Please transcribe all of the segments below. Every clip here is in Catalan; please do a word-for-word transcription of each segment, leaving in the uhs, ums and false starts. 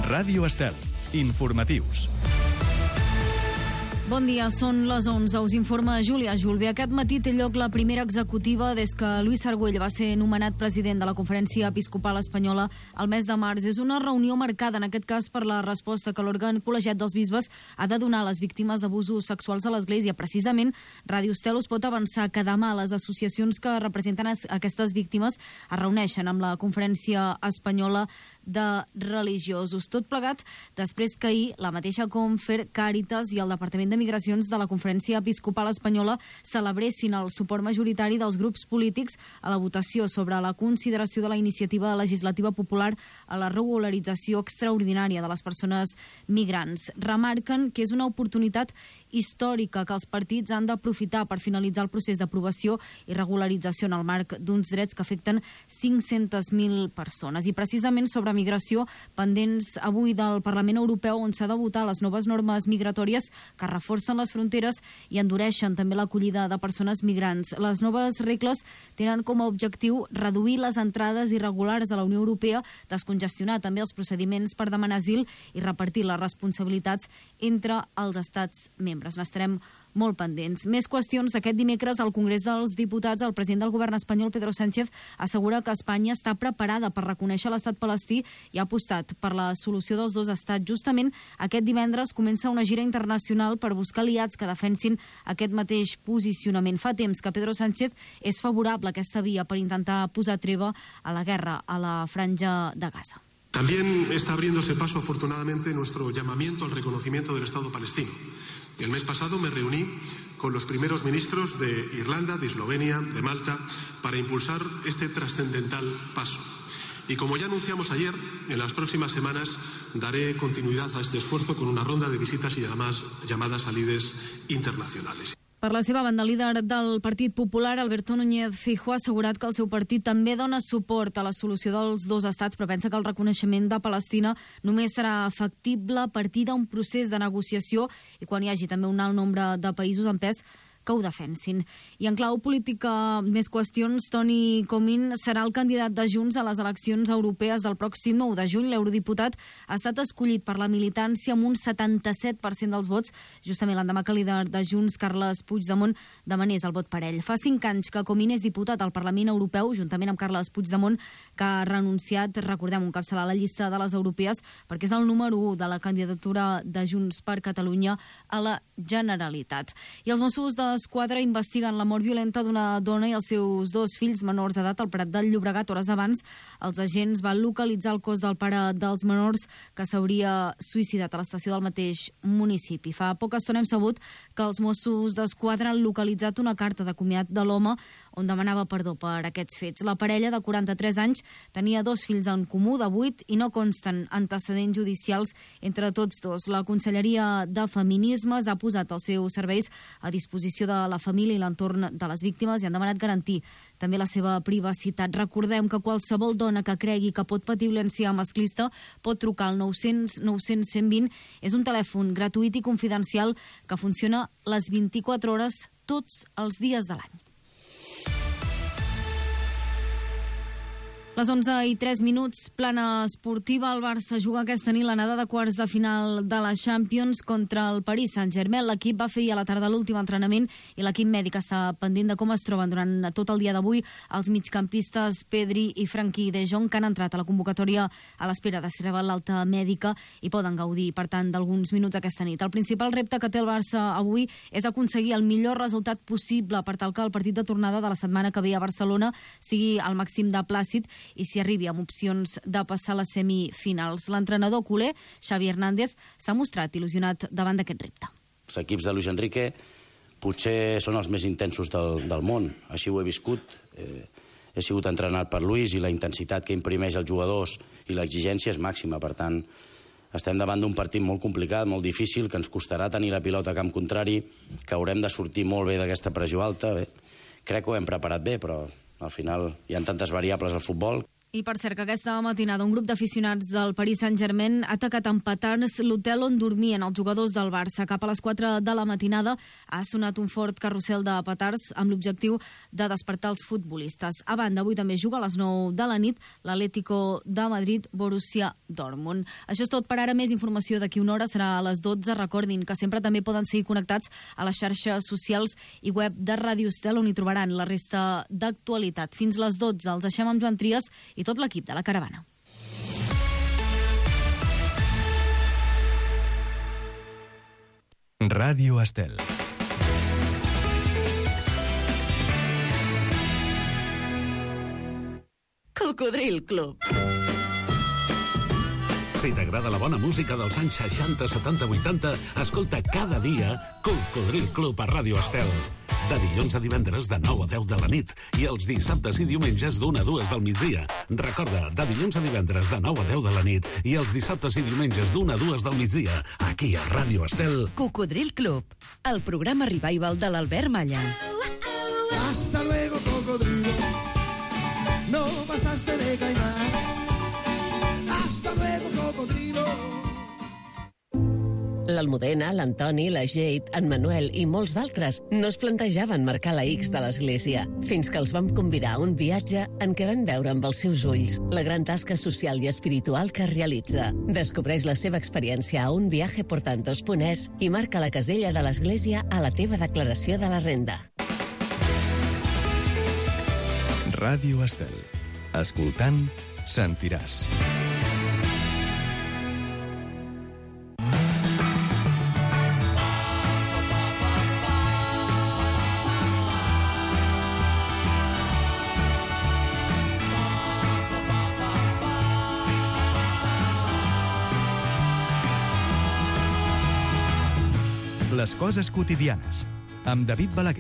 Ràdio Estel. Informatius. Bon dia, són les onze. Us informa Júlia Julve. Aquest matí té lloc la primera executiva des que Lluís Argüell va ser nomenat president de la Conferència Episcopal Espanyola al mes de març. És una reunió marcada, en aquest cas, per la resposta que l'òrgan col·legiat dels bisbes ha de donar a les víctimes d'abusos sexuals a l'Església. Precisament, Ràdio Estel us pot avançar que demà les associacions que representen aquestes víctimes es reuneixen amb la Conferència Espanyola de Religiosos. Tot plegat després que ahir la mateixa Confer, Càritas i el Departament de Migracions de la Conferència Episcopal Espanyola celebressin el suport majoritari dels grups polítics a la votació sobre la consideració de la iniciativa legislativa popular a la regularització extraordinària de les persones migrants. Remarquen que és una oportunitat històrica que els partits han d'aprofitar per finalitzar el procés d'aprovació i regularització en el marc d'uns drets que afecten cinc-centes mil persones. I precisament sobre migració, pendents avui del Parlament Europeu, on s'ha de votar les noves normes migratòries que reforcen les fronteres i endureixen també l'acollida de persones migrants. Les noves regles tenen com a objectiu reduir les entrades irregulars a la Unió Europea, descongestionar també els procediments per demanar asil i repartir les responsabilitats entre els estats membres. N'estarem molt pendents. Més qüestions d'aquest dimecres al Congrés dels Diputats. El president del govern espanyol, Pedro Sánchez, assegura que Espanya està preparada per reconèixer l'estat palestí i ha apostat per la solució dels dos estats. Justament aquest divendres comença una gira internacional per buscar aliats que defensin aquest mateix posicionament. Fa temps que Pedro Sánchez és favorable a aquesta via per intentar posar treva a la guerra a la franja de Gaza. También está abriéndose paso, afortunadamente, nuestro llamamiento al reconocimiento del Estado palestino. El mes pasado me reuní con los primeros ministros de Irlanda, de Eslovenia, de Malta, para impulsar este trascendental paso. Y como ya anunciamos ayer, en las próximas semanas daré continuidad a este esfuerzo con una ronda de visitas y llamadas, llamadas a líderes internacionales. Per la seva banda, el líder del Partit Popular, Alberto Núñez Feijóo, ha assegurat que el seu partit també dona suport a la solució dels dos estats, però pensa que el reconeixement de Palestina només serà factible a partir d'un procés de negociació i quan hi hagi també un alt nombre de països en pes que ho defensin. I en clau política, més qüestions, Toni Comín serà el candidat de Junts a les eleccions europees del pròxim nou de juny. L'eurodiputat ha estat escollit per la militància amb un setanta-set per cent dels vots, justament l'endemà que el líder de Junts, Carles Puigdemont, demanés el vot per ell. Fa cinc anys que Comín és diputat al Parlament Europeu, juntament amb Carles Puigdemont, que ha renunciat, recordem, un encapçalar la llista de les europees, perquè és el número u de la candidatura de Junts per Catalunya a la Generalitat. I els Mossos d'Esquadra investiguen la mort violenta d'una dona i els seus dos fills menors d'edat al Prat del Llobregat. Hores abans, els agents van localitzar el cos del pare dels menors que s'hauria suïcidat a l'estació del mateix municipi. Fa poca estona hem sabut que els Mossos d'Esquadra han localitzat una carta de comiat de l'home on demanava perdó per aquests fets. La parella de quaranta-tres anys tenia dos fills en comú de vuit i no consten antecedents judicials entre tots dos. La Conselleria de Feminismes ha posat els seus serveis a disposició de la família i l'entorn de les víctimes i han demanat garantir també la seva privacitat. Recordem que qualsevol dona que cregui que pot patir violència masclista pot trucar al nou cents nou cents cent vint. És un telèfon gratuït i confidencial que funciona les vint-i-quatre hores tots els dies de l'any. Les onze i tres minuts, plana esportiva. El Barça juga aquesta nit l'anada de quarts de final de la Champions contra el Paris Saint-Germain. L'equip va fer a la tarda l'últim entrenament i l'equip mèdic està pendent de com es troben durant tot el dia d'avui els migcampistes Pedri i Frenkie de Jong, que han entrat a la convocatòria a l'espera de ser l'alta mèdica i poden gaudir, per tant, d'alguns minuts aquesta nit. El principal repte que té el Barça avui és aconseguir el millor resultat possible per tal que el partit de tornada de la setmana que ve a Barcelona sigui al màxim de plàcid i s'hi arribi amb opcions de passar a les semifinals. L'entrenador culer, Xavi Hernández, s'ha mostrat il·lusionat davant d'aquest repte. Els equips de Luis Enrique potser són els més intensos del, del món. Així ho he viscut. Eh, he sigut entrenat per Luis i la intensitat que imprimeix els jugadors i l'exigència és màxima. Per tant, estem davant d'un partit molt complicat, molt difícil, que ens costarà tenir la pilota a camp contrari, que haurem de sortir molt bé d'aquesta pressió alta. Bé, crec que ho hem preparat bé, però al final hi ha tantes variables al futbol. I per cert, que aquesta matinada un grup d'aficionats del Paris Saint-Germain ha atacat amb petards l'hotel on dormien els jugadors del Barça. Cap a les quatre de la matinada ha sonat un fort carrusel de petards amb l'objectiu de despertar els futbolistes. A banda, avui també juga a les nou de la nit l'Atlético de Madrid Borussia Dortmund. Això és tot per ara. Més informació d'aquí una hora serà a les dotze. Recordin que sempre també poden seguir connectats a les xarxes socials i web de Ràdio Estel, on hi trobaran la resta d'actualitat. Fins les dotze. Els deixem amb Joan Trias i tot l'equip de la caravana. Ràdio Estel. Cocodril Club. Si t'agrada la bona música dels anys seixanta, setanta, vuitanta, escolta cada dia Cocodril Club a Ràdio Estel. De dilluns a divendres de nou a deu de la nit i els dissabtes i diumenges d'una a dues del migdia. Recorda, de dilluns a divendres de nou a deu de la nit i els dissabtes i diumenges d'una a dues del migdia, aquí a Ràdio Estel. Cocodril Club, el programa revival de l'Albert Malla. Hasta luego, cocodrilo. No pasaste de caimán. Hasta luego, cocodrilo. L'Almudena, l'Antoni, la Jade, en Manuel i molts d'altres no es plantejaven marcar la X de l'església, fins que els vam convidar a un viatge en què van veure amb els seus ulls la gran tasca social i espiritual que realitza. Descobreix la seva experiència a un viaje por tantos punt es i marca la casella de l'església a la teva declaració de la renda. Ràdio Estel. Escoltant, sentiràs. Les coses quotidianes, amb David Balaguer.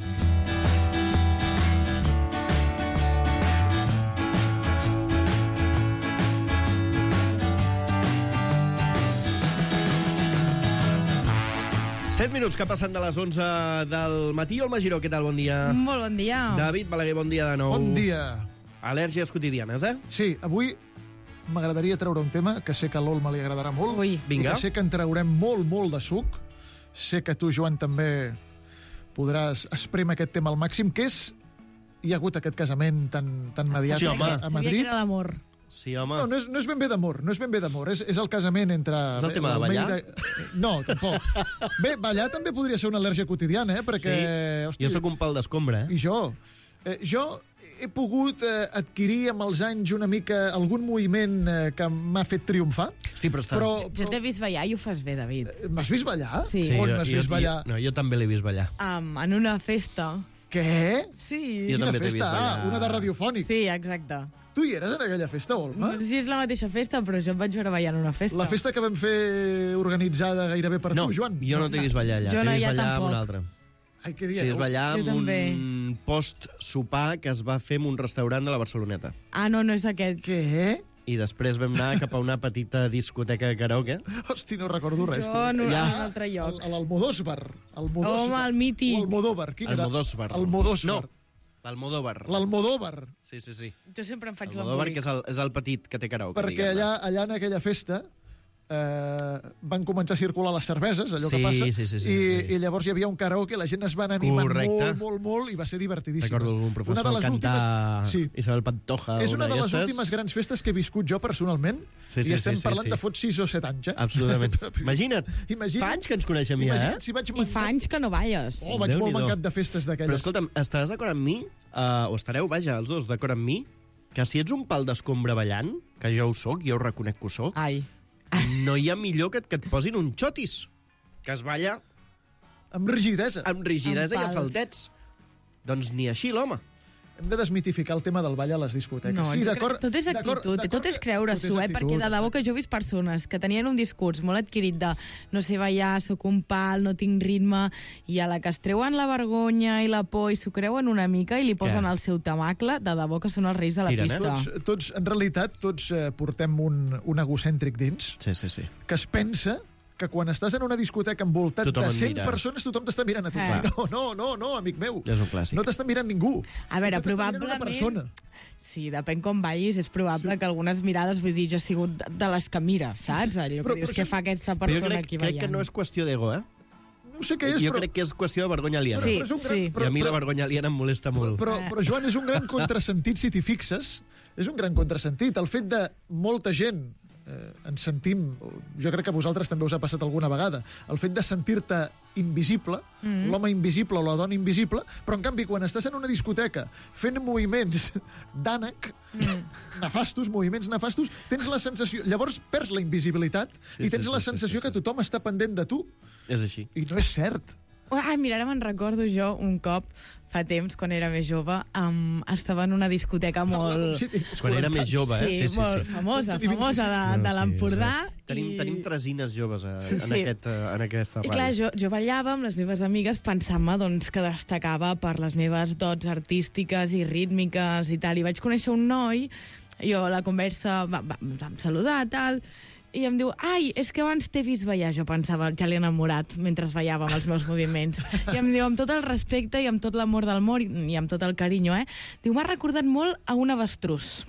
Set minuts que passen de les onze del matí. Olma Giró, què tal? Bon dia. Molt bon dia. David Balaguer, bon dia de nou. Bon dia. Al·lèrgies quotidianes, eh? Sí, avui m'agradaria treure un tema que sé que a l'Olma li agradarà molt. Ui. Vinga. I que sé que en traurem molt, molt de suc. Sé que tu, Joan, també podràs esprémer aquest tema al màxim, que és... Hi ha hagut aquest casament tan, tan mediàtic Sí, home. a, a Sabia Madrid. que era l'amor. Sí, home. No, no és, no és ben bé d'amor, no és ben bé d'amor. És, és el casament entre... És el tema de ballar? De... No, tampoc. Bé, ballar també podria ser una al·lèrgia quotidiana, eh? Perquè... Sí. Hosti, Jo sóc un pal d'escombra, eh? I jo. Eh, jo he pogut eh, adquirir amb els anys una mica algun moviment eh, que m'ha fet triomfar. Hosti, però estàs... Però, Jo t'he vist ballar i ho fas bé, David. M'has vist ballar? Sí. On jo- m'has jo- vist ballar? Jo, no, jo també l'he vist ballar. Um, en una festa. Què? Sí. Jo Quina també t'he festa? vist ballar. Ah, una de radiofònic. Sí, exacte. Tu hi eres en aquella festa, Olma? No sé si és la mateixa festa, però jo em vaig veure ballar en una festa. La festa que vam fer organitzada gairebé per No, tu, Joan? jo no t'he vist ballar allà. Jo no, T'he vist ja ballar amb tampoc. un altre. Ai, què T'he dieu? vist ballar Jo amb també. un post-sopar que es va fer en un restaurant de la Barceloneta. Ah, no, no és aquest. Què? I després vam anar cap a una petita discoteca de karaoke. Hosti, no recordo res. Jo en un, Ja. en un altre lloc. A l'Almodósvar. Home, el mític. O Almodóvar. Quin era? Almodósvar. Almodósvar. No, l'Almodóvar. L'Almodóvar. Sí, sí, sí. Jo sempre em faig Almodóvar, l'embolic. que és el, és el petit que té karaoke. Perquè diguem-ne. allà, allà en aquella festa eh, van començar a circular les cerveses, allò Sí, que passa, sí, sí, sí, i, sí. i llavors hi havia un karaoke, la gent es van animar Correcte. molt, molt, molt, i va ser divertidíssim. Recordo algun professor cantar Sí. Isabel Pantoja. És una de les d'aquestes. últimes grans festes que he viscut jo personalment, Sí, sí, i estem sí, sí, parlant sí. de fot sis o set anys, eh? Absolutament. Imagina't, Imagina't, fa anys que ens coneixem ja, eh? imagina't si vaig I fa anys que no balles. Oh, vaig molt Déu-n'hi-do. mancat de festes d'aquelles. Però escolta'm, estaràs d'acord amb mi, uh, o estareu, vaja, els dos d'acord amb mi, que si ets un pal d'escombra ballant, que jo ho soc, jo ho reconec que ho soc, Ai. no hi ha millor que, que et posin un xotis, que es balla Amb rigidesa. amb rigidesa Amb i a pals. saltets. Doncs ni així, l'home. Hem de desmitificar el tema del ball a les discoteques. No, sí, jo d'acord. crec- tot és d'acord, actitud, d'acord tot és que- creure-s'ho, tot és eh? actitud, Perquè de debò que jo he vist persones que tenien un discurs molt adquirit de no sé ballar, sóc un pal, no tinc ritme, i a la que es treuen la vergonya i la por i s'ho creuen una mica i li posen Què? el seu tamacle, de debò que són els reis de la Tiren, eh? pista. Tots, tots, en realitat, tots eh, portem un, un egocèntric dins Sí, sí, sí. que es pensa que quan estàs en una discoteca envoltat Tothom de et cent mira. persones, tothom t'està mirant a tu. Eh. No, no, no, no, amic meu. És un clàssic. No t'està mirant ningú. A veure, No t'està mirant una probablement... persona. Sí, depèn com ballis, és probable sí. que algunes mirades, vull dir, jo he sigut de, de les que mira, saps? Allò però, que dius, però, què fa aquesta persona crec, aquí crec ballant? que no és qüestió d'ego, eh? No sé què és, jo però... crec que és qüestió de vergonya aliena. Sí, però és un gran, sí. però, I a mi però, la vergonya aliena em molesta molt. Però, però, però, Joan, és un gran contrasentit, si t'hi fixes. És un gran contrasentit. El fet de molta gent eh, ens sentim, jo crec que a vosaltres també us ha passat alguna vegada, el fet de sentir-te invisible, mm. l'home invisible o la dona invisible, però en canvi quan estàs en una discoteca fent moviments d'ànec, mm. nefastos, moviments nefastos, tens la sensació... Llavors perds la invisibilitat sí, i tens sí, la sí, sensació sí, sí, sí. que tothom està pendent de tu. És així. I no és cert. Ai, mira, ara me'n recordo jo un cop, fa temps, quan era més jove, um, estava en una discoteca molt... Quan era més jove, eh? Sí, sí, sí, molt sí. famosa, famosa de, no, de l'Empordà. Sí, tenim, i... tenim tresines joves a, sí, en, sí. Aquest, en aquesta ràdio. I clar, jo, jo ballava amb les meves amigues pensant-me doncs, que destacava per les meves dots artístiques i rítmiques i tal. I vaig conèixer un noi, jo la conversa va, va, vam saludar, tal... I em diu, ai, és que abans t'he vist ballar. Jo pensava, ja l'he enamorat mentre ballava amb els meus moviments. I em diu, amb tot el respecte i amb tot l'amor del món i amb tot el carinyo, eh? Diu, m'ha recordat molt a un avestruz.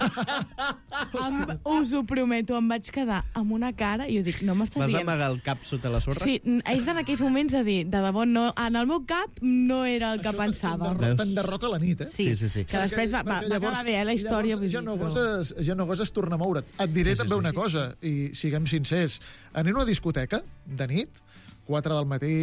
em, us ho prometo, em vaig quedar amb una cara i jo dic, no m'estàs dient... Vas amagar el cap sota la sorra? Sí, és en aquells moments de dir, de debò, no, en el meu cap no era el que Això pensava. t'enderroca la nit, eh? Sí, sí, sí. sí. Que després va, va, va acabar bé, eh, la història. Llavors, ja, no però... goses, ja no goses tornar a moure't. Et diré sí, sí, també sí, una sí, cosa, sí. i siguem sincers. Anem a una discoteca, de nit, quatre del matí,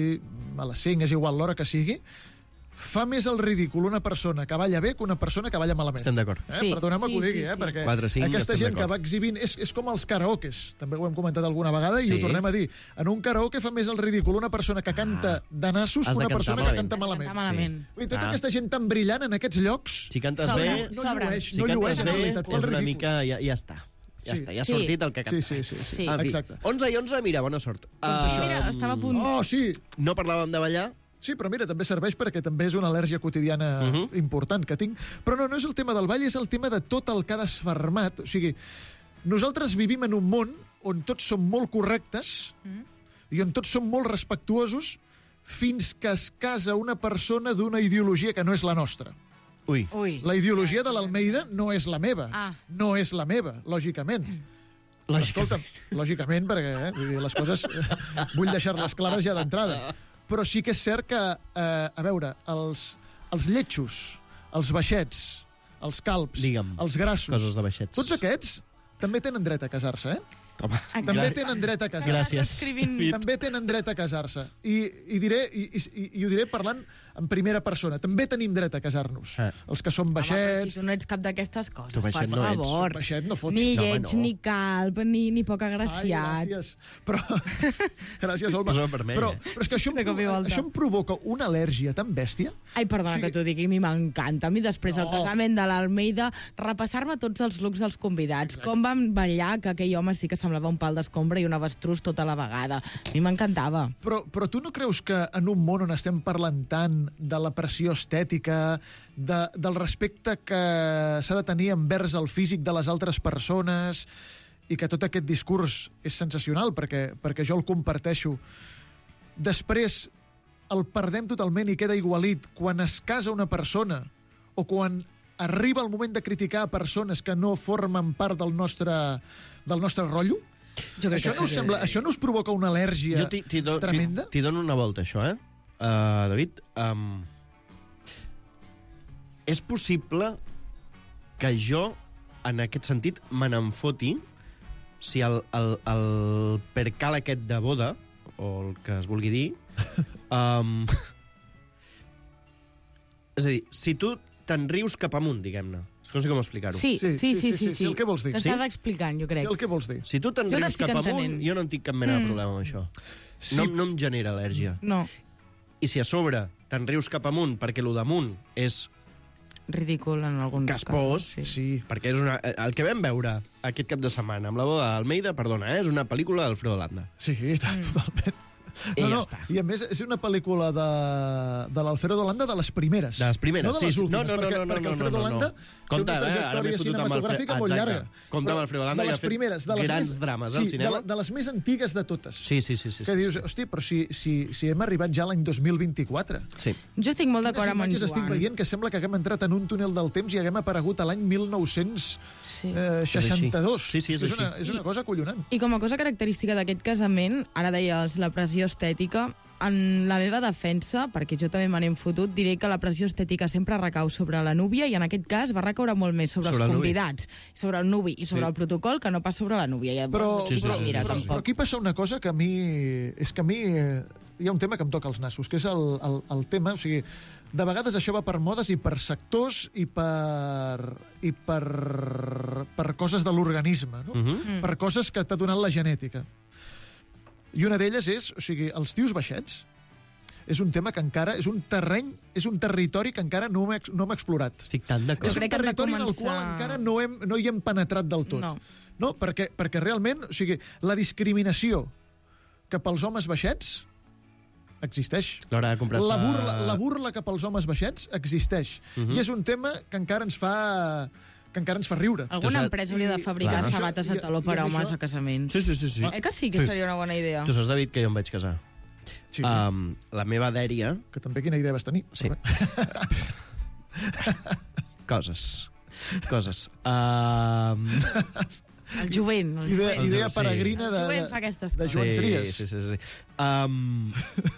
a les cinc, és igual l'hora que sigui, fa més el ridícul una persona que balla bé que una persona que balla malament. Estem d'acord. Eh? Sí, Perdoneu-me sí, que ho digui, sí, eh? sí. Perquè quatre, cinc, aquesta gent que va exhibint... És, és com els karaokes, també ho hem comentat alguna vegada, sí. i ho tornem a dir. En un karaoke fa més el ridícul una persona que canta ah. de nassos que una persona malament. que canta malament. Canta malament. Sí. I tota ah. aquesta gent tan brillant en aquests llocs... Si cantes Sobra, bé... No sobra. llueix, Si no cantes llueix, en bé, realitat. és una mica... Ja, ja està. Ja Sí. està, ja ha Sí. sortit el que canta. Sí, sí, sí. sí. Sí. En fi, Exacte. onze i onze, mira, bona sort. Doncs això. Mira, estava a punt. Oh, sí! No parlàvem de ballar, Sí, però mira, també serveix perquè també és una al·lèrgia quotidiana uh Mhm. -huh. important que tinc. Però no, no és el tema del ball, és el tema de tot el que ha desfermat. O sigui, nosaltres vivim en un món on tots som molt correctes mm. i on tots som molt respectuosos fins que es casa una persona d'una ideologia que no és la nostra. Ui. Ui. La ideologia de l'Almeida no és la meva. Ah. No és la meva, lògicament. Escolta'm, lògicament, perquè eh, vull dir, les coses eh, vull deixar-les clares ja d'entrada. Però sí que és cert que, eh, a veure, els, els lletjos, els baixets, els calbs, Digue'm, els grassos... coses de baixets. Tots aquests també tenen dret a casar-se, eh? Home, També tenen dret a casar-se. Gràcies. També tenen dret a casar-se. I, i, diré, i, i, i ho diré parlant en primera persona. També tenim dret a casar-nos. Eh. Els que som Home, però baixets... si tu no ets cap d'aquestes coses, Tu per baixet no ets. favor. Baixet no fotis. Ni No, home, lleig, no. ni calb, ni, ni poc agraciat. Ai, gràcies. Però, gràcies, Olma. Posa vermell, però, eh? però és que això em, De cop i provo- volta. això em provoca una al·lèrgia tan bèstia. Ai, perdona O sigui- que t'ho digui, a mi m'encanta. A mi després del No. casament de l'Almeida, repassar-me tots els looks dels convidats. Com van ballar, que aquell home sí que semblava un pal d'escombra i un avestruz tota la vegada. A mi m'encantava. Però, però tu no creus que en un món on estem parlant tant de la pressió estètica, de, del respecte que s'ha de tenir envers el físic de les altres persones, i que tot aquest discurs és sensacional, perquè, perquè jo el comparteixo, després el perdem totalment i queda igualit quan es casa una persona o quan arriba el moment de criticar a persones que no formen part del nostre, del nostre rotllo? Jo crec Això que no, us sí. sembla, això no us provoca una al·lèrgia Jo t'hi- t'hi do- tremenda? t'hi- T'hi dono una volta, això, eh? Uh, David, um, és possible que jo, en aquest sentit, me n'enfoti si el, el, el percal aquest de boda, o el que es vulgui dir, um, és a dir, si tu te'n rius cap amunt, diguem-ne. És que no sé com explicar-ho. Sí, sí, sí, sí, sí. sí, el que vols dir. T'estàs Sí? explicant, jo crec. Sí, el que vols dir. Si tu te'n Jo rius t'estic cap amunt, entenent. jo no en tinc cap mena de Mm. problema amb això. Sí. No, no em genera al·lèrgia. No, I si a sobre te'n rius cap amunt perquè lo damunt és ridícul en alguns caspós, casos. Sí. perquè és una, el que vam veure aquest cap de setmana amb la boda d'Almeida, perdona, eh, és una pel·lícula d'Alfredo Landa. Sí, mm. totalment. I no, ja no, està. I a més és una pel·lícula de, de l'Alfredo Holanda de les primeres. De les primeres, no de sí, les sí. últimes, No, no, no, perquè, no, no, perquè no, Alfredo no, no. Holanda Compte, té una eh? Ara m'he trajectòria fotut amb Alfredo- cinematogràfica molt Exacte. llarga. Compte amb Alfredo Holanda, de que les ha fet primeres, de les grans més, drames sí, al cinema. De, de les més antigues de totes. Sí, sí, sí. sí que sí, dius, sí. hosti, però si, si, si hem arribat ja a l'any dos mil vint-i-quatre. Sí. Jo estic molt d'acord amb en Quines imatges estic Joan. veient que sembla que haguem entrat en un túnel del temps i haguem aparegut a l'any mil nou-cents seixanta-dos. Sí, sí, és és, una, així. és una cosa acollonant. I com a cosa característica d'aquest casament, ara deies la pressió estètica, en la meva defensa, perquè jo també me n'he fotut, diré que la pressió estètica sempre recau sobre la núvia i en aquest cas va recaure molt més sobre, Sobre el els nuvi. convidats, sobre el nuvi i sobre Sí. el protocol que no pas sobre la núvia. Ja, Però, Sí, sí, però, sí, sí, mira, sí, però, sí. però aquí passa una cosa que a mi... És que a mi eh, hi ha un tema que em toca els nassos, que és el, el, el tema... O sigui, de vegades això va per modes i per sectors i per, i per, per coses de l'organisme, no? Mhm. Mm. Per coses que t'ha donat la genètica. I una d'elles és, o sigui, els tios baixets és un tema que encara, és un terreny, és un territori que encara no hem, ex- no hem explorat. Estic tan Jo d'acord. És un crec que hem de territori en el començar- qual encara no, hem, no hi hem penetrat del tot. No. No, perquè, perquè realment, o sigui, la discriminació cap als homes baixets existeix. L'hora de comprar-se... La burla, la burla cap als homes baixets existeix. Mhm. I és un tema que encara ens fa que encara ens fa riure. Alguna saps- empresa hauria de fabricar Clar. sabates I- de taló i- per i a amb homes això- a casaments. Sí, sí, sí. sí. Eh que sí que Sí. seria una bona idea? Tu saps, David, que jo em vaig casar. Sí, Um, la meva dèria... que també quina idea vas tenir. Sí. Però bé. Coses. Coses. Um... El jovent. El Idea, jovent. idea Sí. peregrina El de, jovent fa aquestes de coses. Joan sí, Trias. Sí, sí, sí. Um...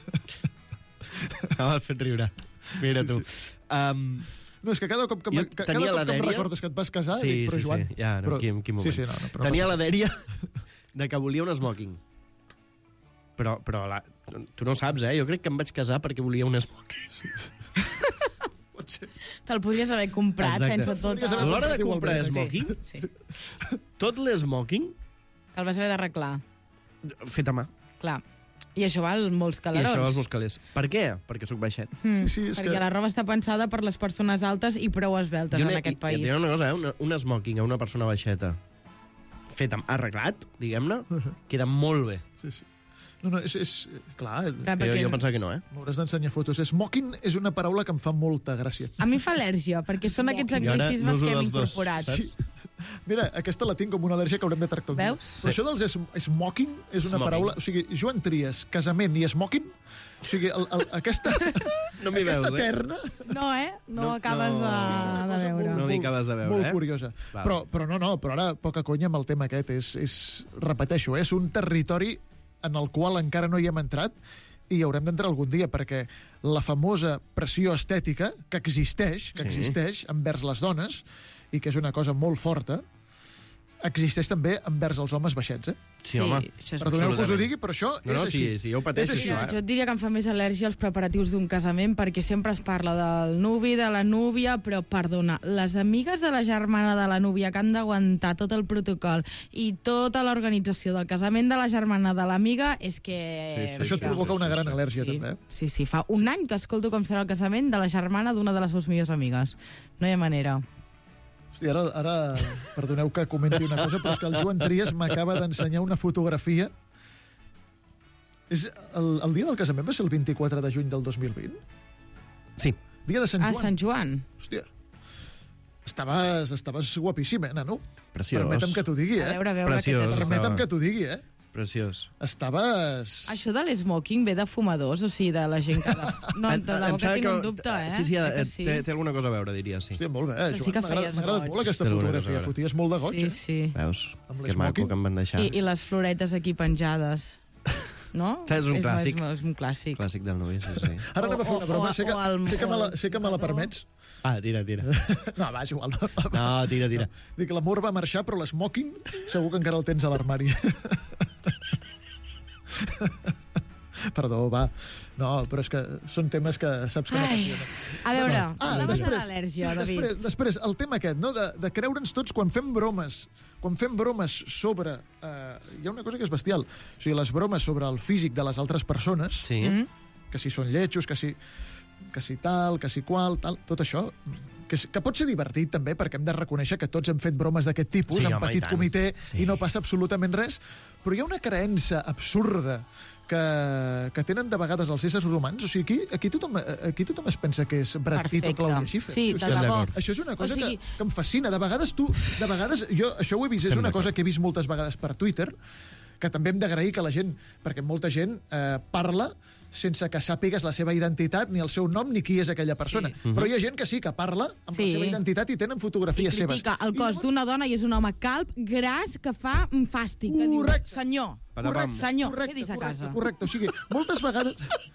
M'ha fet riure. Mira Sí, tu. Um... No, és que cada cop que, Jo que, cada tenia cop la que em dèria- recordes que et vas casar, Sí, dic, però sí, Joan... sí. Ja, no, però... quin, quin moment. Sí, sí, no, no, però Tenia no la dèria de que volia un smoking. Però, però la... tu no saps, eh? Jo crec que em vaig casar perquè volia un smoking. Pot ser. Te'l podries haver comprat Exacte. sense tot. Podries A haver l'hora de comprat comprar igualment, smoking, Sí. tot l'esmoking Te'l vas haver d'arreglar. fet a mà. Clar. I això val molts I calarons. això als meus calés. Per què? Perquè sóc baixet. Mm, Sí, sí, és perquè que- la roba està pensada per les persones altes i prou esbeltes en n'he- aquest i- país. i et diré una cosa, eh? Una, un smoking a una persona baixeta fet amb arreglat, diguem-ne, queda molt bé. Sí, sí. No, no, és... és clar, Clar, Jo, perquè jo pensava que no, eh? m'hauràs d'ensenyar fotos. Smoking és una paraula que em fa molta gràcia. A mi fa al·lèrgia, perquè són aquests I ara anglicismes n'uso que hem dels dos, incorporat. saps? Mira, aquesta la tinc com una al·lèrgia que haurem de tractar un dia. Veus? Però això dels es smoking és una Smoking. paraula... O sigui, Joan Trias, casament i smoking, o sigui, el, el, aquesta, No m'hi aquesta veus, eh? terna... No, eh? No, No, acabes no. de, una de cosa veure. molt- No m'hi acabes de veure, molt eh? curiosa. Val. Però, però no, no, però ara poca conya amb el tema aquest. És, és, repeteixo, és un territori en el qual encara no hi hem entrat i hi haurem d'entrar algun dia, perquè la famosa pressió estètica que existeix, que Sí. existeix envers les dones, i que és una cosa molt forta, existeix també envers els homes baixets, eh? Sí, home. això és Perdoneu que us ho absolutament. digui, però això No, no, és així. sí, sí, jo ho pateixo, És així. Mira, eh? jo et diria que em fa més al·lèrgia els preparatius d'un casament perquè sempre es parla del nuvi, de la núvia, però, perdona, les amigues de la germana de la núvia que han d'aguantar tot el protocol i tota l'organització del casament de la germana de l'amiga és que... Sí, sí, Això et sí, provoca sí, una sí, gran sí. al·lèrgia, Sí, també. Eh? sí, sí, fa un any que escolto com serà el casament de la germana d'una de les seves millors amigues. No hi ha manera. Hosti, ara, ara, perdoneu que comenti una cosa, però és que el Joan Trias m'acaba d'ensenyar una fotografia. És el, el dia del casament va ser el vint-i-quatre de juny del dos mil vint? Sí. Dia de Sant Ah, Joan. Sant Joan. Hòstia, estaves, estaves guapíssim, eh, nano? Preciós. Permetem que t'ho digui, A eh? veure, a veure Preciós. què t'has... Permetem estava. que t'ho digui, eh? Preciós. Estaves... Això de l'esmoking ve de fumadors, o sigui, de la gent que... No, de debò Em que sembla tinc un dubte, eh? Sí, sí, Eh eh, que sí? té, té alguna cosa a veure, diria, sí. Hòstia, molt bé, eh, Sí Joan? que M'agrada feies m'agrada goig. molt aquesta Té alguna cosa a fotografia. veure. Foties molt de goig, Sí, eh? sí. Veus? Amb Que l'esmoking. maco que em van deixar. I, I les floretes aquí penjades. No? És un clàssic. És, és un clàssic. Clàssic del nuvi, sí, sí. Ara anem a fer O- una o- broma. o- Sé que, o el- sé que, me la, o el sé que me la fumador. permets. Ah, tira, tira. No, va, és igual. No. No, tira, tira. Dic, l'amor va marxar, però l'esmoking segur que encara el tens a l'armari. Perdó, va. No, però és que són temes que saps que Ai, m'apassionen. a veure, Ah, parlaves de després, l'al·lèrgia, sí, David. després, després, el tema aquest, no? de, de creure'ns tots quan fem bromes, quan fem bromes sobre... Eh, hi ha una cosa que és bestial. O sigui, les bromes sobre el físic de les altres persones, Sí. Mm? que si són lletjos, que si, que si tal, que si qual, tal, tot això que, és, que pot ser divertit també, perquè hem de reconèixer que tots hem fet bromes d'aquest tipus, Sí, en home, petit i tant. comitè, Sí. i no passa absolutament res, però hi ha una creença absurda que, que tenen de vegades els éssers humans. O sigui, aquí, aquí, tothom, aquí tothom es pensa que és Brad Pitt o Perfecte. Claudia Schiffer. Sí, o de sigui, debò. això és una cosa O sigui- que, que em fascina. De vegades tu... De vegades, jo això ho he vist, és Estem una d'acord. cosa que he vist moltes vegades per Twitter, que també hem d'agrair que la gent, perquè molta gent eh, parla sense que sàpigues la seva identitat, ni el seu nom, ni qui és aquella persona. Sí. Però hi ha gent que sí, que parla amb Sí. la seva identitat i tenen I fotografies seves. critica el cos d'una dona i és un home calb, gras, que fa un fàstic. que diu, Correcte. Senyor, Patapam. senyor, Correcte, quedis a correcte, casa. correcte. O sigui, moltes vegades...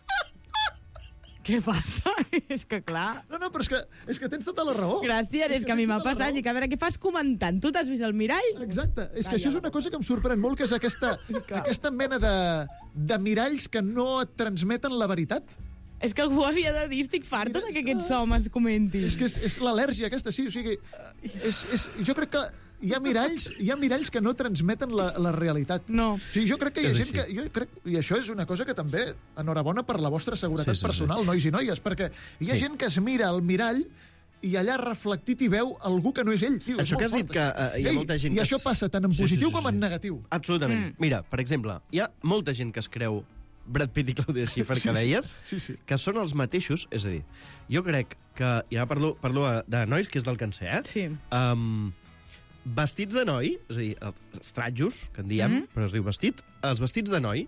Què passa? És que clar... No, no, però és que, és que tens tota la raó. Gràcies, és que a mi tens m'ha tota la passat. raó. I que a veure, què fas comentant? Tu t'has vist al mirall? Exacte. És que Calla això és la una cosa que em sorprèn molt, que és aquesta, que- aquesta mena de, de miralls que no et transmeten la veritat. És que algú havia de dir, estic farta de que aquests homes comentin. És que és, és l'al·lèrgia aquesta, sí. O sigui, és, és, jo crec que hi ha miralls, hi ha miralls que no transmeten la, la realitat. No. O sigui, jo crec que hi ha És gent que... així. Jo crec, I això és una cosa que també... Enhorabona per la vostra seguretat Sí, sí, sí. personal, nois i noies, perquè hi ha Sí. gent que es mira al mirall i allà reflectit hi veu algú que no és ell. Tio, és Això molt que has dit fort, que, això. eh, hi ha Ei, molta gent I que això es- passa tant en Sí, sí, positiu sí, com en sí. negatiu. Absolutament. Mm. Mira, per exemple, hi ha molta gent que es creu Brad Pitt i Claudia Schiffer, Sí, que sí. deies, Sí, sí. que són els mateixos. És a dir, jo crec que... Ja parlo, parlo de nois, que és del que en sé, eh? Sí. Um, vestits de noi, és a dir, els trajos, que en diem, Mhm. mm. però es diu vestit, els vestits de noi,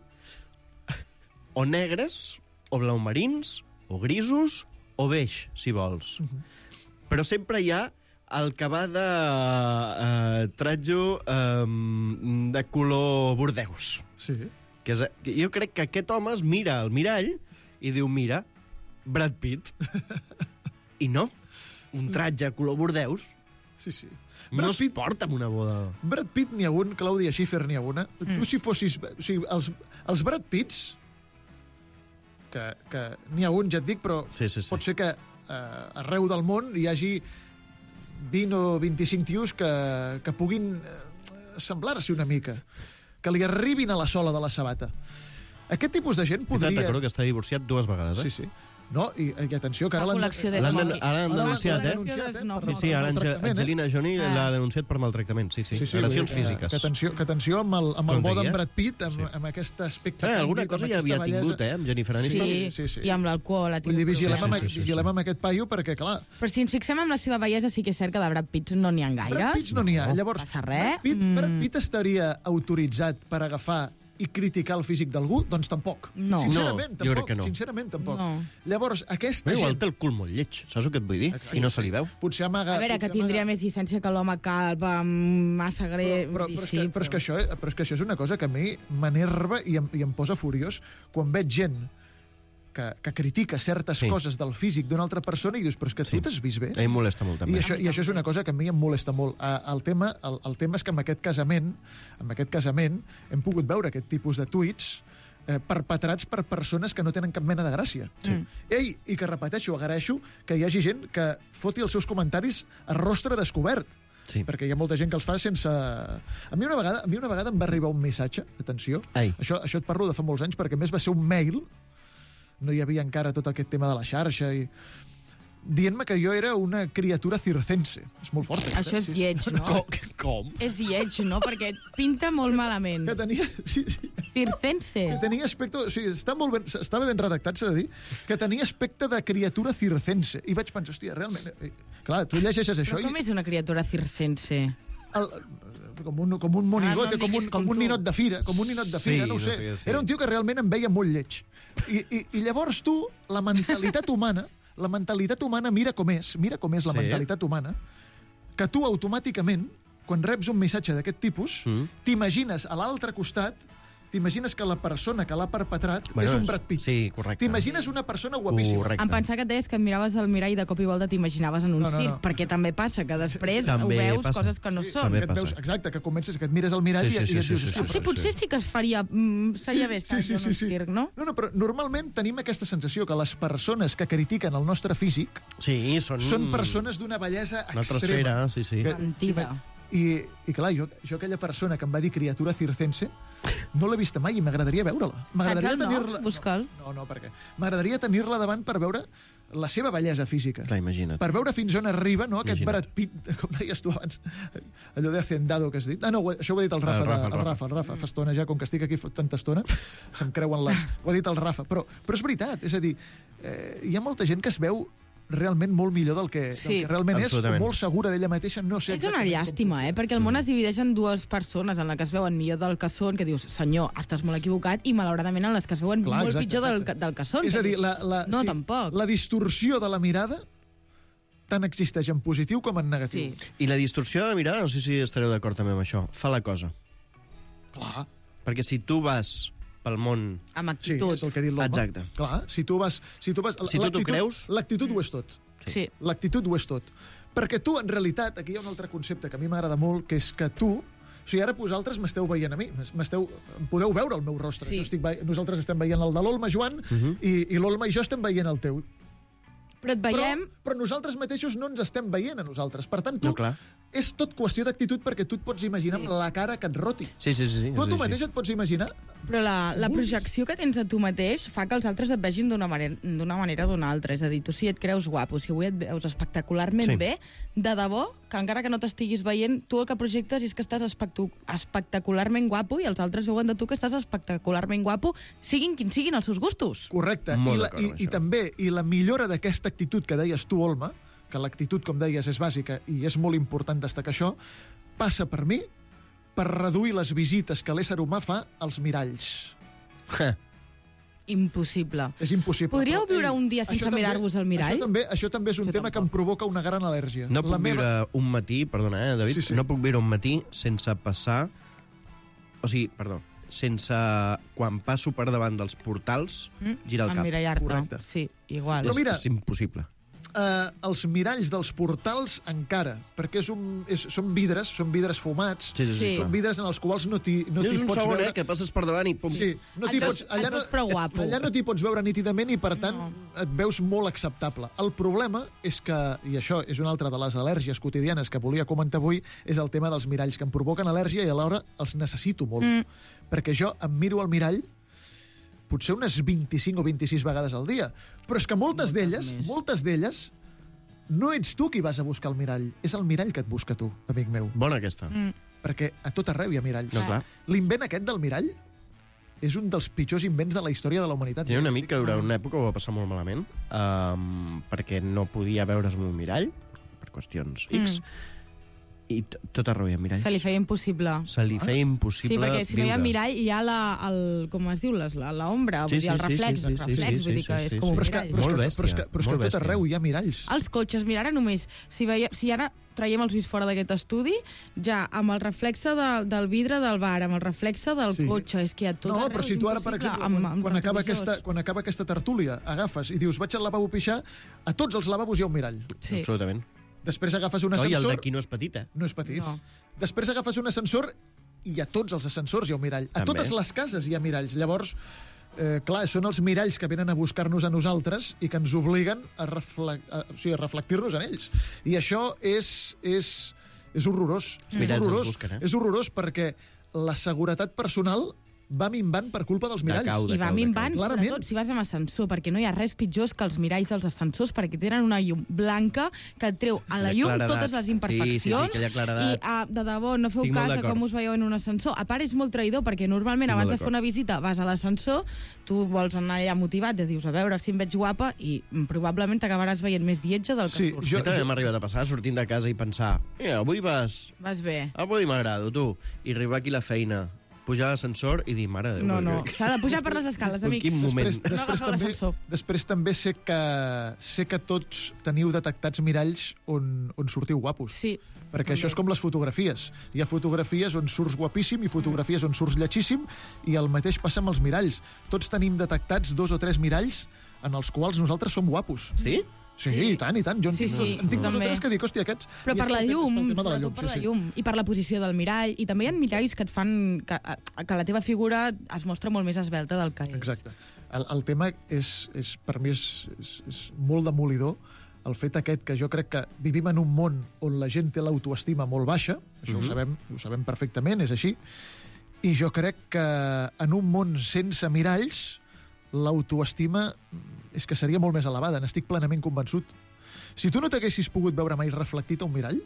o negres, o blaumarins, o grisos, o beix, si vols. Mhm. Però sempre hi ha el que va de uh, tratjo um, de color bordeus. Sí. Que és, que jo crec que aquest home es mira al mirall i diu, mira, Brad Pitt. I no, un tratge color bordeus Sí, sí. no Brad es Pitt, porta en una boda. Brad Pitt n'hi ha un, Claudia Schiffer n'hi ha una. Mm. Tu, si fossis... O sigui, els, els Brad Pitts, que, que n'hi ha un, ja et dic, però Sí, sí, sí. pot ser que eh, arreu del món hi hagi vint o vint-i-cinc tios que, que puguin eh, semblar-se una mica, que li arribin a la sola de la sabata. Aquest tipus de gent Podria... podria... Recordo que està divorciat dues vegades, eh? Sí, sí. No, i, i atenció, que ara La l'han... col·lecció de L'han Smoking. den- ara han Ara denunciat, l'han eh? denunciat, Sí, per- Sí, sí, ara per Ange- maltractament, eh? Angelina Jolie Ah. l'ha denunciat per maltractament. Sí, sí, Sí, sí, agressions vull dir, físiques. Que atenció, que atenció amb el, amb Com el bo deia. d'en Brad Pitt, amb, Sí. amb aquest aspecte... Eh, alguna càndid, cosa amb ja havia aquesta bellesa. tingut, eh, amb Jennifer Aniston. Sí, Sí, sí. i amb l'alcohol ha Vull tingut dir, vigilem, problemes. amb, Sí, sí, sí, sí. vigilem amb aquest paio perquè, clar, Però si ens fixem en la seva bellesa, sí que és cert que de Brad Pitt no n'hi ha gaires. Brad Pitt no n'hi ha. No. Llavors, Passa res. Brad Pitt, Mm. Brad Pitt estaria autoritzat per agafar i criticar el físic d'algú? Doncs tampoc. No. Sincerament, No, jo tampoc. crec que no. Sincerament, tampoc. No. Llavors, aquesta Però igual gent... té el cul molt lleig, saps el que et vull dir? Sí, I no sí. se li veu. Potser amaga... A veure, que potser tindria amaga- més llicència que l'home calb amb massa greu. Però, però, però, és que, però, és que això, però és que això és una cosa que a mi m'enerva i, em, i em posa furiós quan veig gent que, que critica certes Sí. coses del físic d'una altra persona i dius, però és que Sí. tu t'has vist bé? A mi em molesta molt, I també. això, I això és una cosa que a mi em molesta molt. Uh, el, tema, el, el tema és que amb aquest casament, amb aquest casament hem pogut veure aquest tipus de tuits eh, perpetrats per persones que no tenen cap mena de gràcia. Sí. Ei, i que repeteixo, agraeixo que hi hagi gent que foti els seus comentaris a rostre descobert. Sí. Perquè hi ha molta gent que els fa sense... A mi una vegada, a mi una vegada em va arribar un missatge, atenció, Ai. això, això et parlo de fa molts anys, perquè a més va ser un mail, no hi havia encara tot aquest tema de la xarxa, i dient-me que jo era una criatura circense. És molt fort. Això és lleig, no? Com? Com? És lleig, no? Perquè pinta molt malament. Que tenia... Sí, sí. Circense. Que tenia aspecte... O sigui, està molt ben, estava ben redactat, s'ha de dir, que tenia aspecte de criatura circense. I vaig pensar, hòstia, realment... Eh, clar, tu llegeixes això Però com i... és una criatura circense? El, com un, com un monigote, Ah, no em com, un, diguis com com un tu. ninot de fira, com un ninot de Sí, fira, no ho no sé. sé, sí. Era un tio que realment em veia molt lleig. I, i, i llavors tu, la mentalitat humana, la mentalitat humana mira com és, mira com és la Sí. mentalitat humana, que tu automàticament, quan reps un missatge d'aquest tipus, Mm. t'imagines a l'altre costat, t'imagines que la persona que l'ha perpetrat Bueno, és un és- Brad Pitt. sí, correcte. T'imagines una persona guapíssima. Correcte. Em pensava que et deies que et miraves al mirall i de cop i volta t'imaginaves en un No, no, no. circ, perquè també passa que després També ho veus passa. coses que no Sí, són. també Que et veus, passa. exacte, que comences, que et mires al mirall Sí, sí, i, sí, i et sí, dius, sí, hòstia, sí. Sí, potser sí que es faria... Mm, seria bé estar sí, sí, sí, en un circ, no? No, no, però normalment tenim aquesta sensació que les persones que critiquen el nostre físic Sí, són... són persones d'una bellesa Una altra extrema. esfera, sí, sí. Que- Mentida. I, I clar, jo, jo aquella persona que em va dir criatura circense no l'he vista mai i m'agradaria veure-la. M'agradaria Saps el nom? tenir-la... Busca'l. No, no, no, perquè m'agradaria tenir-la davant per veure la seva bellesa física. Clar, imagina't. Per veure fins on arriba, no, aquest Imagina't. Brad Pitt, com deies tu abans, allò de hacendado que has dit. Ah, no, això ho ha dit el Rafa, El Rafa, de, el el Rafa. Rafa, el Rafa, fa estona ja, com que estic aquí fot tanta estona, se'm creuen les... Ho ha dit el Rafa, però, però és veritat, és a dir, eh, hi ha molta gent que es veu realment molt millor del que, Sí. del que realment és, o Absolutament. molt segura d'ella mateixa, no sé És una exactament com llàstima, eh? Perquè el món es divideix en dues persones, en la que es veuen millor del que són, que dius, senyor, estàs molt equivocat, i malauradament en les que es veuen Clar, molt exacte, pitjor del, exacte. que- del que són. És que a dir, dius, la, la, no, sí, tampoc. la distorsió de la mirada tant existeix en positiu com en negatiu. Sí. I la distorsió de mirada, no sé si estareu d'acord també amb això, fa la cosa. Clar, Perquè si tu vas pel món... Amb sí, actitud. és el que ha dit l'home. Exacte. Clar, si tu vas... Si tu, vas, Si tu t'ho l'actitud- creus- L'actitud ho és tot. Sí. L'actitud ho és tot. Perquè tu, en realitat, aquí hi ha un altre concepte que a mi m'agrada molt, que és que tu... O sigui, ara vosaltres m'esteu veient a mi, m'esteu, em podeu veure el meu rostre. Sí. Jo estic, ve- nosaltres estem veient el de l'Olma, Joan, uh -huh. i, i l'Olma i jo estem veient el teu. Però et veiem... Però, però nosaltres mateixos no ens estem veient a nosaltres. Per tant, tu, No, clar. és tot qüestió d'actitud perquè tu et pots imaginar Sí. amb la cara que et roti. Sí, sí, sí. sí Tu a tu és mateix així. et pots imaginar... Però la, la Vulguis. projecció que tens de tu mateix fa que els altres et vegin d'una manera d'una manera o d'una altra. És a dir, tu si et creus guapo, si avui et veus espectacularment Sí. bé, de debò, que encara que no t'estiguis veient, tu el que projectes és que estàs espectu- espectacularment guapo i els altres veuen de tu que estàs espectacularment guapo, siguin quins siguin els seus gustos. Correcte. Molt I, la, d'acord i, amb I això. també, i la millora d'aquesta actitud que deies tu, Olma, que l'actitud, com deies, és bàsica i és molt important destacar això, passa per mi per reduir les visites que l'ésser humà fa als miralls. Impossible. És impossible. Podríeu però, viure ei, un dia sense això també- mirar-vos al mirall? Això també, això també és un Jo tema que tampoc. em provoca una gran al·lèrgia. No puc la viure un matí, perdona, eh, David, Sí, sí. no puc viure un matí sense passar... O sigui, perdó, sense... Quan passo per davant dels portals, Mm? girar el cap. Emmirallar-te. Correcte. Sí, igual. Però mira- És impossible. Eh, els miralls dels portals encara, perquè és un, és, són vidres, són vidres fumats, Sí, sí, sí. Sí. són vidres en els quals no t'hi no És t'hi un pots segon, veure... eh, que passes per davant i pum. Sí, no t'hi Et pots, veus- allà et no, veus prou guapo. allà no t'hi pots veure nítidament i, per tant, et veus molt acceptable. El problema és que, i això és una altra de les al·lèrgies quotidianes que volia comentar avui, és el tema dels miralls, que em provoquen al·lèrgia i alhora els necessito molt. Mm. Perquè jo em miro al mirall potser unes vint-i-cinc o vint-i-sis vegades al dia. Però és que moltes d'elles, més. moltes d'elles, no ets tu qui vas a buscar el mirall, és el mirall que et busca tu, amic meu. Bona aquesta. Mm. Perquè a tot arreu hi ha miralls. No, clar. L'invent aquest del mirall és un dels pitjors invents de la història de la humanitat. Tenia un amic que durant una època ho va passar molt malament um, perquè no podia veure's amb un mirall per qüestions X i t- tot arreu hi ha miralls. Se li feia impossible. Se li feia impossible Sí, perquè si no hi ha viure. mirall, hi ha la, el, com es diu, les- la- l'ombra, Sí, vull dir, el sí, sí, reflex, sí, el sí, reflex, sí, vull dir sí, que sí, és sí, com un Però és que, mirall. però és Molt que, bèstia, però és que, però és que molt a tot bèstia. arreu hi ha miralls. Els cotxes, mira, ara només, si, veia, si ara traiem els ulls fora d'aquest estudi, ja amb el reflexe de, del vidre del bar, amb el reflexe del Sí. cotxe, és que a tot No, arreu però si és tu ara, per impossible, exemple, amb, quan, amb quan, acaba retrovisors. aquesta, quan acaba aquesta tertúlia, agafes i dius, vaig al lavabo a pixar, a tots els lavabos hi ha un mirall. Sí. Absolutament. Després agafes un No, I el ascensor... d'aquí no és petit, eh? No és petit. No. Després agafes un ascensor i a tots els ascensors hi ha un mirall. A També. totes les cases hi ha miralls. Llavors, eh, clar, són els miralls que venen a buscar-nos a nosaltres i que ens obliguen a, refle a, o sigui, a reflectir-nos en ells. I això és, és, és horrorós. Els És miralls ens horrorós. busquen, eh? És horrorós perquè la seguretat personal va minvant per culpa dels miralls. cau, de I va cau, de minvant, cau. Clarament. sobretot si vas amb ascensor, perquè no hi ha res pitjor que els miralls dels ascensors, perquè tenen una llum blanca que et treu a la La llum claredat. totes les Sí, sí, sí, imperfeccions. aquella claredat. I, ah, de debò, no feu Estic molt cas de d'acord. com us veieu en un ascensor. A part, és molt traïdor, perquè normalment Estic abans molt de fer d'acord. una visita vas a l'ascensor, tu vols anar allà motivat, et dius, a veure si em veig guapa, i mm, probablement t'acabaràs veient més lletja del que Sí, surts. jo- Jo, també m'ha arribat a passar, sortint de casa i pensar mira, avui vas... Vas bé. Avui m'agrado, tu. I arribar aquí a la feina, pujar a l'ascensor i dir, mare de Déu... No, no, que- s'ha de pujar per les escales, En amics. quin moment? Després, No després, agafeu també, l'ascensor. després també sé que, sé que tots teniu detectats miralls on, on sortiu guapos. Sí. Perquè també. això és com les fotografies. Hi ha fotografies on surts guapíssim i fotografies on surts lletxíssim, i el mateix passa amb els miralls. Tots tenim detectats dos o tres miralls en els quals nosaltres som guapos. Sí? Sí, sí, i tant, i tant. Jo en Sí, tinc, sí, en tinc dos o també. tres que dic, hòstia, aquests... Però I per és la pel te- és llum, pel tema de la sobretot llum, per sí, la sí. llum, i per la posició del mirall, i també hi ha miralls que et fan que, que la teva figura es mostra molt més esvelta del que és. Exacte. El, el tema és, és, per mi és, és, és molt demolidor, el fet aquest que jo crec que vivim en un món on la gent té l'autoestima molt baixa, això Mhm. ho, sabem, ho sabem perfectament, és així, i jo crec que en un món sense miralls l'autoestima és que seria molt més elevada, n'estic plenament convençut. Si tu no t'haguessis pogut veure mai reflectit a un mirall,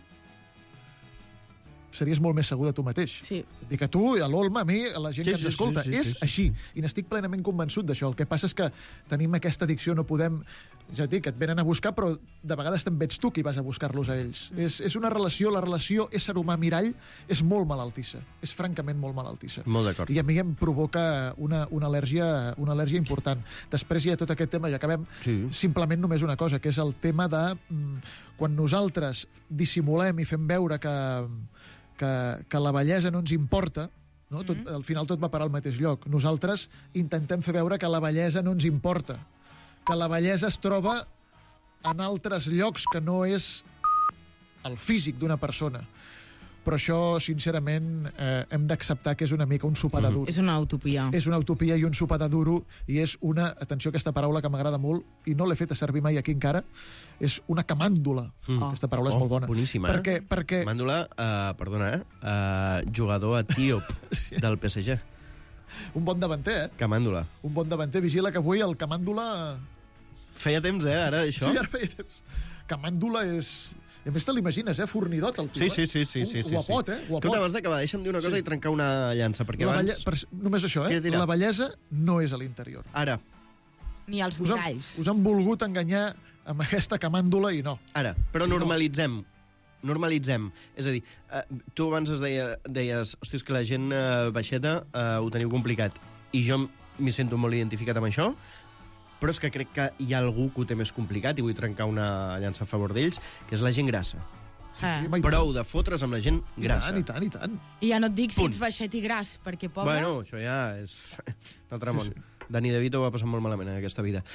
series molt més segur de tu mateix. Sí. Dic que tu, a l'Olma, a mi, a la gent Sí, que ens sí, escolta, sí, sí, és sí, sí, així. sí. I n'estic plenament convençut d'això. El que passa és que tenim aquesta addicció, no podem... Ja et dic, et venen a buscar, però de vegades també ets tu qui vas a buscar-los a ells. Mm. És, és una relació, la relació ésser humà-mirall és molt malaltissa. És francament molt malaltissa. Molt d'acord. I a mi em provoca una, una, al·lèrgia, una al·lèrgia important. Després hi ha tot aquest tema, i acabem Sí. simplement només una cosa, que és el tema de mm, quan nosaltres dissimulem i fem veure que... Que, que la bellesa no ens importa, no? Tot, al final tot va parar al mateix lloc. Nosaltres intentem fer veure que la bellesa no ens importa, que la bellesa es troba en altres llocs que no és el físic d'una persona. Però això, sincerament, eh, hem d'acceptar que és una mica un sopar de duro. És una utopia. És una utopia i un sopar de duro, i és una, atenció a aquesta paraula que m'agrada molt, i no l'he fet a servir mai aquí encara, és una camàndula. Mm. Aquesta paraula és Oh, molt bona. boníssima, eh? Perquè, perquè Màndula, uh, perdona, eh? Uh, jugador etíop del P S G. un bon davanter, eh? Camàndula. Un bon davanter. Vigila que avui el camàndula... Feia temps, eh, ara, això? Sí, ara feia temps. Camàndula és... I a més te l'imagines, eh? Fornidot, el tio, Sí, sí, eh? sí, sí, sí, sí. Guapot, eh? Guapot. Escolta, abans d'acabar, deixa'm dir una cosa Sí. i trencar una llança, perquè La abans... belle... per... Només això, eh? Tira, tira. La bellesa no és a l'interior. Ara, Ni els Us han, miralls. us han volgut enganyar amb aquesta camàndula i no. ara. Però No. normalitzem. Normalitzem. És a dir, eh, tu abans es deia, deies, hosti, és que la gent eh, baixeta eh, ho teniu complicat. I jo m'hi sento molt identificat amb això, però és que crec que hi ha algú que ho té més complicat i vull trencar una llança a favor d'ells, que és la gent grassa. Ah. I mai- Prou de fotre's amb la gent I grassa. tant, i tant, i tant. I ja no et dic si Punt. ets baixet i gras, perquè pobre... Bueno, això ja és un altre món. Sí, Dani De Vito ho va passar molt malament en aquesta vida.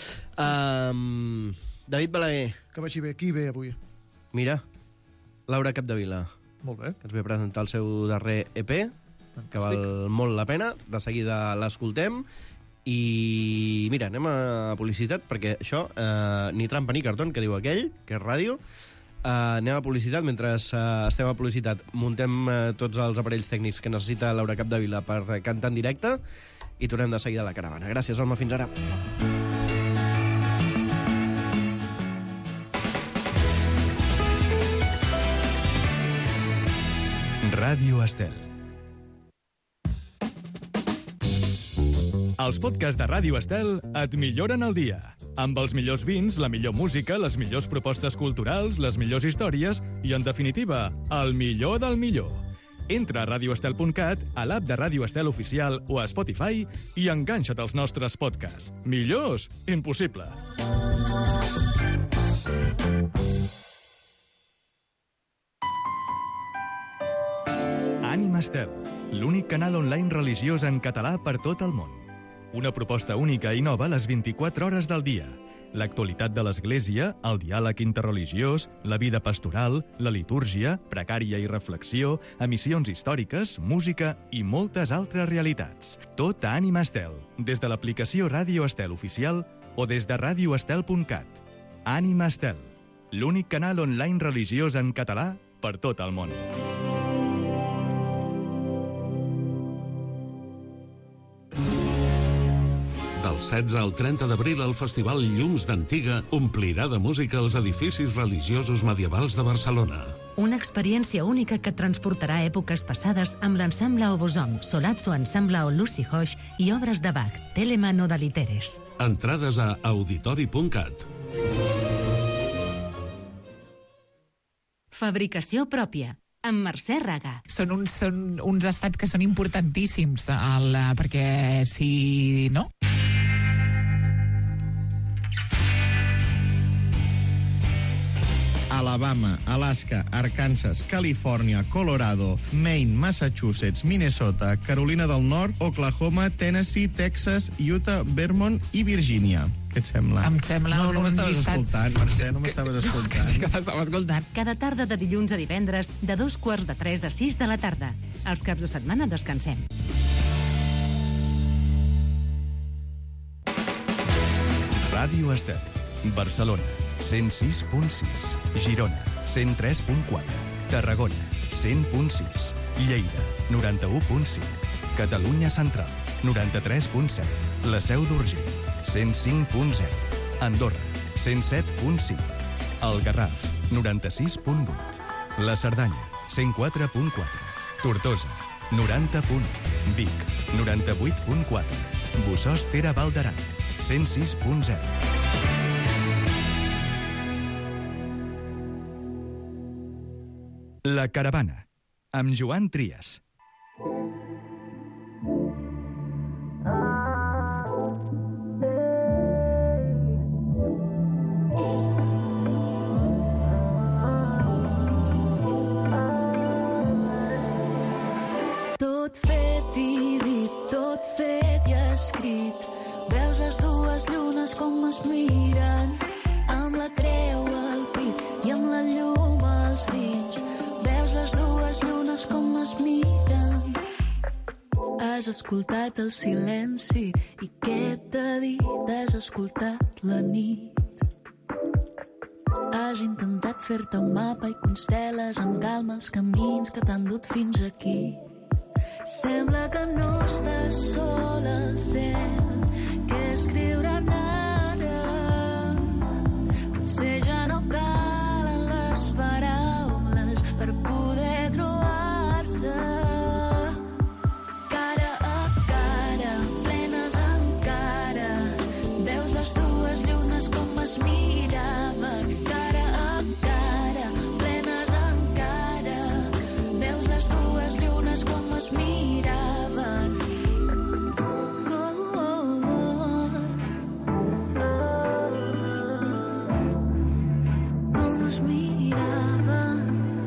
Um, David Balaguer, Que vagi bé. Qui ve avui? mira, Laura Capdevila, Molt bé. que ens ve a presentar el seu darrer E P, que val Fantàstic. molt la pena. De seguida l'escoltem. I mira, anem a publicitat, perquè això, eh, ni trampa ni cartó, que diu aquell, que és ràdio. Uh, anem a publicitat. Mentre uh, estem a publicitat muntem uh, tots els aparells tècnics que necessita Laura Capdevila per uh, cantar en directe i tornem de seguida a la caravana. Gràcies, Alma, fins ara. Ràdio Estel. Els podcasts de Ràdio Estel et milloren el dia. Amb els millors vins, la millor música, les millors propostes culturals, les millors històries i, en definitiva, el millor del millor. Entra a radioestel punt cat, a l'app de Ràdio Estel Oficial o a Spotify i enganxa't als nostres podcasts. Millors? Impossible. Ànima Estel, l'únic canal online religiós en català per tot el món. Una proposta única i nova les vint-i-quatre hores del dia. L'actualitat de l'Església, el diàleg interreligiós, la vida pastoral, la litúrgia, precària i reflexió, emissions històriques, música i moltes altres realitats. Tot a Ànima Estel, des de l'aplicació Ràdio Estel Oficial o des de radioestel punt cat. Ànima Estel, l'únic canal online religiós en català per tot el món. Del setze al trenta d'abril, el Festival Llums d'Antiga omplirà de música els edificis religiosos medievals de Barcelona. Una experiència única que et transportarà a èpoques passades amb l'ensemble Obosom, Solazzo Ensemble o Lucy Hoix i obres de Bach, Telemann o de Literes. Entrades a auditori punt cat. Fabricació pròpia, amb Mercè Raga. Són uns, són uns estats que són importantíssims, el, perquè si... no? Alabama, Alaska, Arkansas, Califòrnia, Colorado, Maine, Massachusetts, Minnesota, Carolina del Nord, Oklahoma, Tennessee, Texas, Utah, Vermont i Virgínia. Què et sembla? Em sembla No, no un m'estaves llistat- escoltant, Mercè, no m'estaves escoltant. Sí que t'estava escoltant. Cada tarda de dilluns a divendres, de dos quarts de tres a sis de la tarda. Els caps de setmana descansem. Ràdio Estel, Barcelona, cent sis punt sis, Girona, cent tres punt quatre, Tarragona, cent punt sis, Lleida, noranta-u punt cinc, Catalunya Central, noranta-tres punt set, La Seu d'Urgell, cent cinc punt zero. Andorra, cent set punt cinc. El Garraf, noranta-sis punt vuit. La Cerdanya, cent quatre punt quatre. Tortosa, noranta punt u. Vic, noranta-vuit punt quatre. Bussòs Tera Val d'Aran, cent sis punt zero. La Caravana, amb Joan Trias. Tot fet i dit, tot fet i escrit. Veus les dues llunes com es miren, amb la creu al pit i amb la llum als dins. Veus les dues llunes com es miren. Has escoltat el silenci i què t'ha dit? Has escoltat la nit. Has intentat fer-te un mapa i constel·les amb calma els camins que t'han dut fins aquí. Sembla que no estàs sol al cel, què escriuran ara? Potser ja no calen les paraules per poder trobar-se. Cara a cara, plenes encara, veus les dues llunes com es miraven. Cara a cara, plenes encara, veus les dues llunes com es miraven. Com es miraven.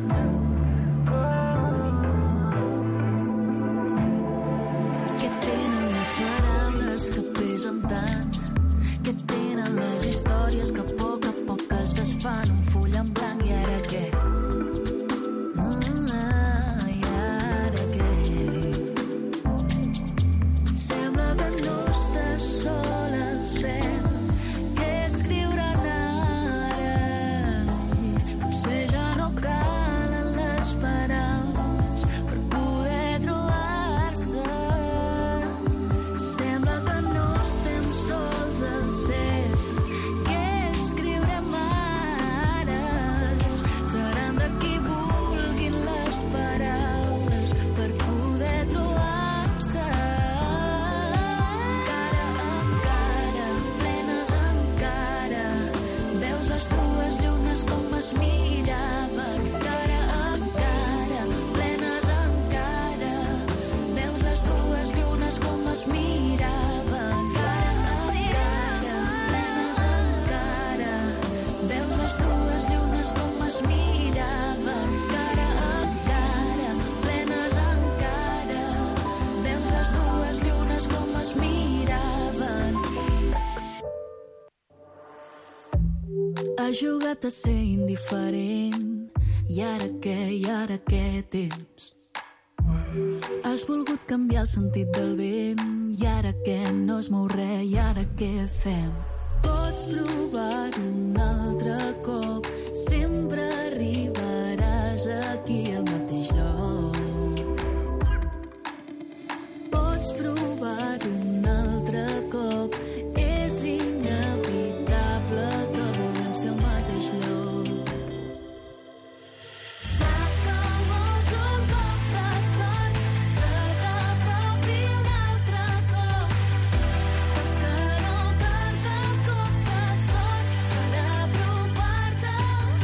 Què tenen les paraules que pesen tant? Què tenen les històries que a poc a poc es desfan? Un full en blanc i ara què? Has jugat a ser indiferent. I ara què, i ara què tens? Has volgut canviar el sentit del vent. I ara què, no es mou res. I ara què fem? Pots provar un altre cop. Sempre arribaràs aquí al mateix lloc. Pots provar un altre cop. És inevitable que volem ser al mateix lloc. Saps que vols un cop de sort, que t'apropi un altre cop. Saps que no cal cap cop de sort per apropar-te.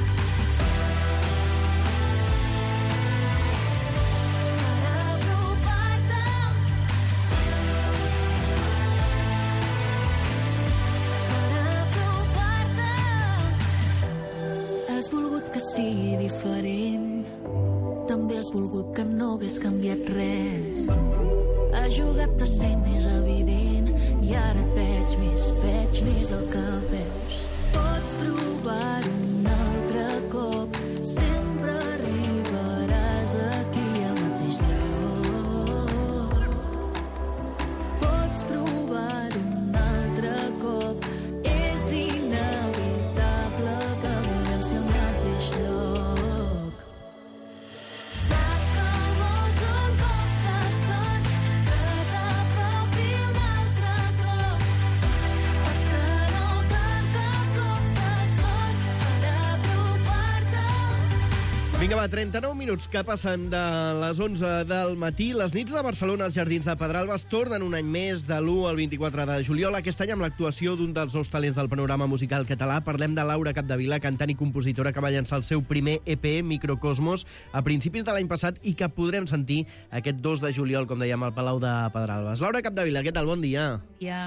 Per apropar-te. Has volgut que sigui diferent. També has volgut que no hagués canviat res. Has jugat a ser més evident. I ara et veig més, veig més el que veus. Pots provar un altre cop. Sempre arribaràs aquí al mateix lloc. Pots provar un altre cop. És inevitable que volem ser al mateix lloc. Saps que vols un cop de sort, que t'apropi un altre cop. Vinga, va, trenta-nou minuts que passen de les onze del matí. Les nits de Barcelona als Jardins de Pedralbes tornen un any més, de l'u al vint-i-quatre de juliol. Aquest any amb l'actuació d'un dels nous talents del panorama musical català. Parlem de Laura Capdevila, cantant i compositora que va llançar el seu primer E P, Microcosmos, a principis de l'any passat i que podrem sentir aquest dos de juliol, com dèiem, al Palau de Pedralbes. Laura Capdevila, què tal? Bon dia. Ja.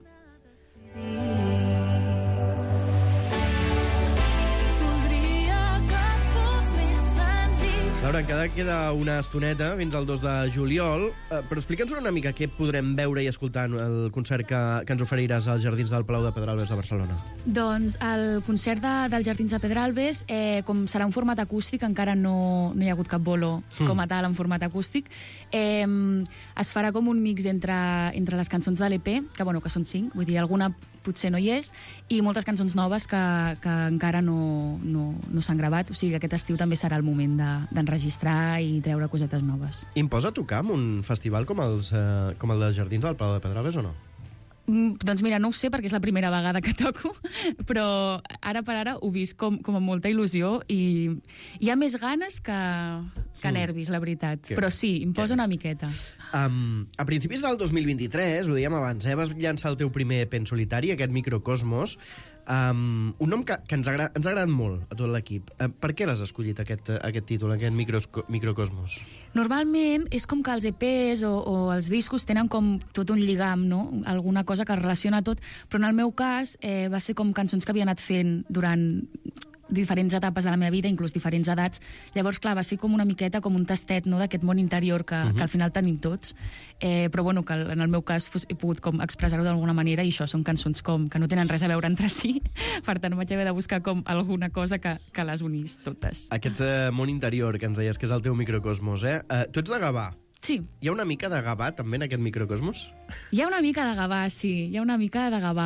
Laura, encara queda una estoneta fins al dos de juliol, eh, però explica'ns una mica què podrem veure i escoltar en el concert que, que ens oferiràs als Jardins del Palau de Pedralbes de Barcelona. Doncs el concert de, dels Jardins de Pedralbes, eh, com serà un format acústic, encara no, no hi ha hagut cap bolo mm. com a tal en format acústic, eh, es farà com un mix entre, entre les cançons de l'E P, que, bueno, que són cinc, vull dir, alguna potser no hi és, i moltes cançons noves que, que encara no, no, no s'han gravat. O sigui, aquest estiu també serà el moment de, d'enregistrar i treure cosetes noves. Imposa tocar en un festival com, els, eh, com el dels Jardins del Palau de Pedralbes o no? Mm, doncs mira, no ho sé perquè és la primera vegada que toco, però ara per ara ho visc com, com amb molta il·lusió i hi ha més ganes que, que mm. nervis, la veritat. Que, però sí, im posa una miqueta. Um, a principis del dos mil vint-i-tres, ho dèiem abans, eh, vas llançar el teu primer E P en solitari, aquest Microcosmos, um, un nom que, que ens, agra ens ha agradat molt a tot l'equip. Uh, per què l'has escollit, aquest, aquest títol, aquest Micros Microcosmos? Normalment és com que els E Pes o, o els discos tenen com tot un lligam, no? Alguna cosa que relaciona tot, però en el meu cas eh, va ser com cançons que havia anat fent durant diferents etapes de la meva vida, inclús diferents edats. Llavors, clar, va ser com una miqueta, com un tastet, no?, d'aquest món interior que, uh-huh. que al final tenim tots. Eh, però, bueno, que en el meu cas pues, he pogut com expressar-ho d'alguna manera i això són cançons com que no tenen res a veure entre si. Per tant, vaig haver de buscar com alguna cosa que, que les unís totes. Aquest eh, món interior que ens deies que és el teu microcosmos, eh? Uh, tu ets de Gavà. Sí. Hi ha una mica de Gavà, també, en aquest Microcosmos? Hi ha una mica de Gavà, sí. Hi ha una mica de Gavà.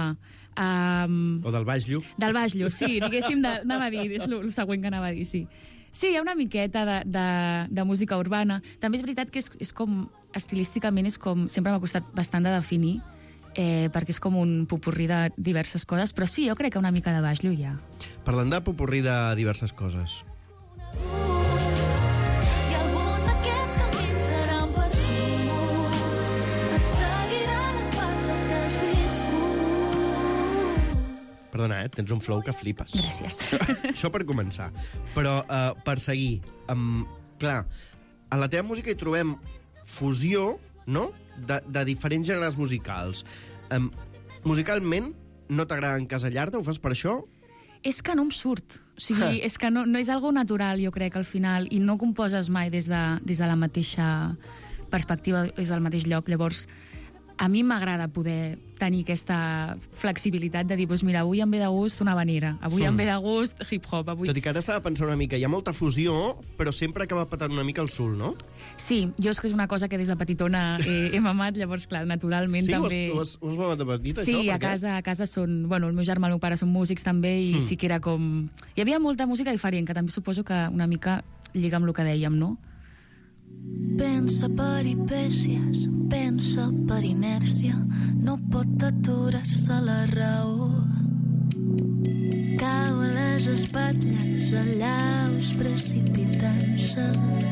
Um... O del Baix Lluc? Del Baix Lluc, sí. Diguéssim, de, anava a dir, és el següent que anava a dir, sí. Sí, hi ha una miqueta de, de, de música urbana. També és veritat que és, és com, estilísticament, és com, sempre m'ha costat bastant de definir, eh, perquè és com un popurrí de diverses coses, però sí, jo crec que una mica de Baix Lluc hi ha. Parlant de popurrí de diverses coses, perdona, eh? Tens un flow que flipes. Gràcies. Això per començar. Però uh, per seguir, um, clar, a la teva música hi trobem fusió, no?, de, de diferents gèneres musicals. Um, musicalment, no t'agrada encasellar-te? Ho fas per això? És que no em surt. O sigui, és que no, no és algo natural, jo crec, al final, i no composes mai des de, des de la mateixa perspectiva, des del mateix lloc. Llavors, a mi m'agrada poder tenir aquesta flexibilitat de dir, doncs mira, avui em ve de gust una habanera, avui mm. em ve de gust hip-hop. Avui... Tot i que ara estava pensant una mica, hi ha molta fusió, però sempre acaba patant una mica el sul, no? Sí, jo és que és una cosa que des de petitona he, he mamat, llavors, clar, naturalment sí, també... Sí, ho has, ho has mamat de petita, sí, això? Sí, a casa, a casa són... Bueno, el meu germà i el meu pare són músics també, i mm. sí que era com... Hi havia molta música diferent, que també suposo que una mica lliga amb el que dèiem, no? Pensa peripècies, pensa per inèrcia, no pot aturar-se la raó. Cau a les espatlles, allaus precipitant-se.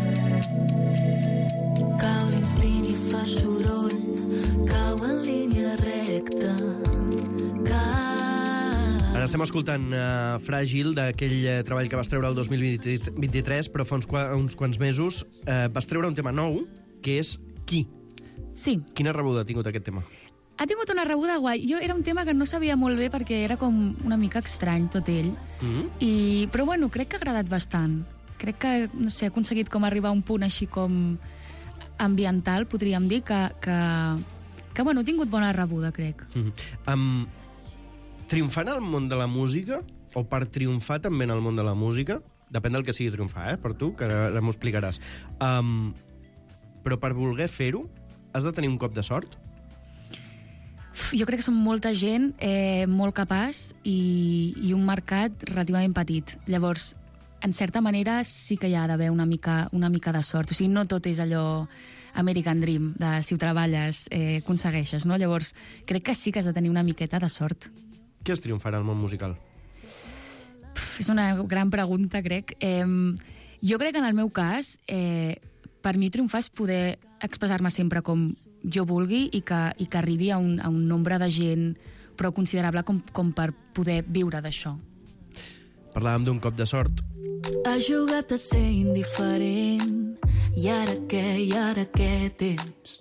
Cau l'instint i fa soroll, cau en línia recta. Cau... Ara estem escoltant uh, Fràgil, d'aquell uh, treball que vas treure el dos mil vint-i-tres, però fa uns, qua uns quants mesos uh, vas treure un tema nou, que és Qui. Sí. Quina rebuda ha tingut aquest tema? Ha tingut una rebuda guai. Jo era un tema que no sabia molt bé perquè era com una mica estrany tot ell. Mm-hmm. I, però bueno, crec que ha agradat bastant. Crec que, no sé, ha aconseguit com arribar a un punt així com ambiental, podríem dir, que, que, que bueno, ha tingut bona rebuda, crec. Mm-hmm. Um, triomfant al món de la música, o per triomfar també en el món de la música, depèn del que sigui triomfar, eh, per tu, que ara m'ho explicaràs. Um, però per voler fer-ho, has de tenir un cop de sort? Jo crec que som molta gent eh, molt capaç i, i un mercat relativament petit. Llavors, en certa manera, sí que hi ha d'haver una mica, una mica de sort. O sigui, no tot és allò American Dream, de si ho treballes, eh, aconsegueixes, no? Llavors, crec que sí que has de tenir una miqueta de sort. Què és triomfar al món musical? Pff, és una gran pregunta, crec. Eh, Jo crec que en el meu cas, eh, per mi triomfar és poder expressar-me sempre com jo vulgui i que, i que arribi a un, a un nombre de gent prou considerable com, com per poder viure d'això. Parlàvem d'un cop de sort. Has jugat a ser indiferent, i ara què, i ara què tens?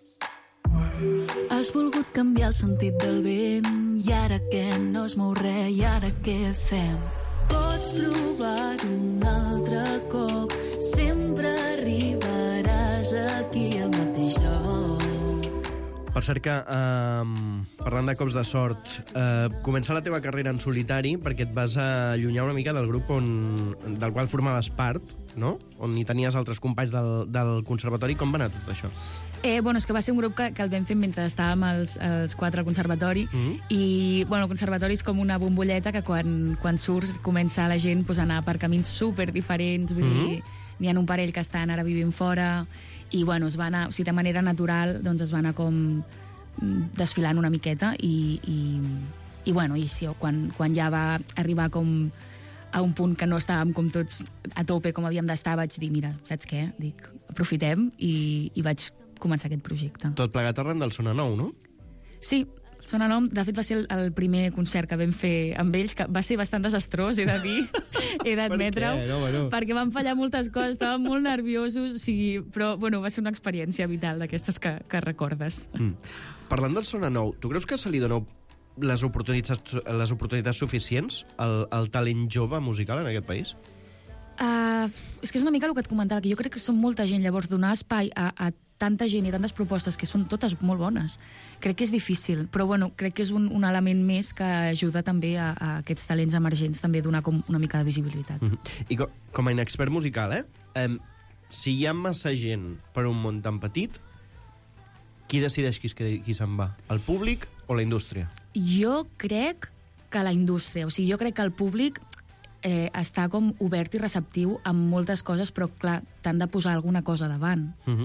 Has volgut canviar el sentit del vent, i ara què, no es mou res, i ara què fem? Pots provar un altre cop, sempre arribaràs aquí al mateix lloc. Per cert que, eh, parlant de cops de sort, eh, començar la teva carrera en solitari perquè et vas allunyar una mica del grup on, del qual formaves part, no? On hi tenies altres companys del, del conservatori. Com va anar tot això? Eh, bueno, és que va ser un grup que, que el vam fer mentre estàvem els, els quatre al conservatori mm-hmm. i bueno, el conservatori és com una bombolleta que quan, quan surts comença la gent pues, a anar per camins super diferents, vull mm-hmm. dir, n'hi ha un parell que estan ara vivint fora i bueno, es va anar, o sigui, de manera natural doncs es va anar com desfilant una miqueta i, i, i bueno, i sí, quan, quan ja va arribar com a un punt que no estàvem com tots a tope com havíem d'estar, vaig dir, mira, saps què? Dic, aprofitem i, i vaig començar aquest projecte. Tot plegat arran del Sona Nou, no? Sí, Sona Nou, de fet va ser el, el primer concert que vam fer amb ells, que va ser bastant desastrós, he de dir, he d'admetre-ho, per no, bueno. perquè van fallar moltes coses, estàvem molt nerviosos, o sigui, però bueno, va ser una experiència vital d'aquestes que, que recordes. Mm. Parlant del Sona Nou, tu creus que se li dona les oportunitats, les oportunitats suficients al, al talent jove musical en aquest país? Uh, és que és una mica el que et comentava, que jo crec que som molta gent, llavors donar espai a, a tanta gent i tantes propostes que són totes molt bones. Crec que és difícil, però bueno, crec que és un, un element més que ajuda també a, a aquests talents emergents també a donar com una mica de visibilitat. Mm-hmm. I com, com a inexpert musical, eh? Um, si hi ha massa gent per un món tan petit, qui decideix qui, qui se'n va? El públic o la indústria? Jo crec que la indústria, o sigui, jo crec que el públic eh, està com obert i receptiu amb moltes coses, però clar, t'han de posar alguna cosa davant. Mm-hmm.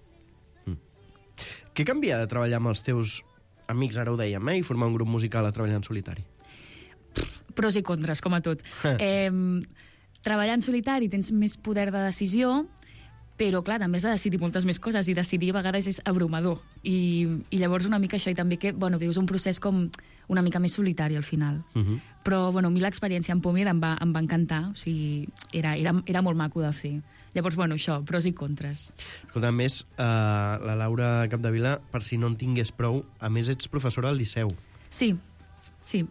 Què canvia de treballar amb els teus amics, ara ho dèiem, eh, i formar un grup musical a treballar en solitari? Pros i contres, com a tot. eh, treballar en solitari tens més poder de decisió, però, clar, també has de decidir moltes més coses, i decidir a vegades és abrumador. I, i llavors una mica això, i també que, bueno, vius un procés com una mica més solitari al final. Uh-huh. Però, bueno, a mi l'experiència amb Pomir em va, em va encantar, o sigui, era, era, era molt maco de fer. Llavors, bueno, això, pros i contres. Escolta, a més, uh, la Laura Capdevila, per si no en tingués prou, a més ets professora al Liceu. Sí, sí.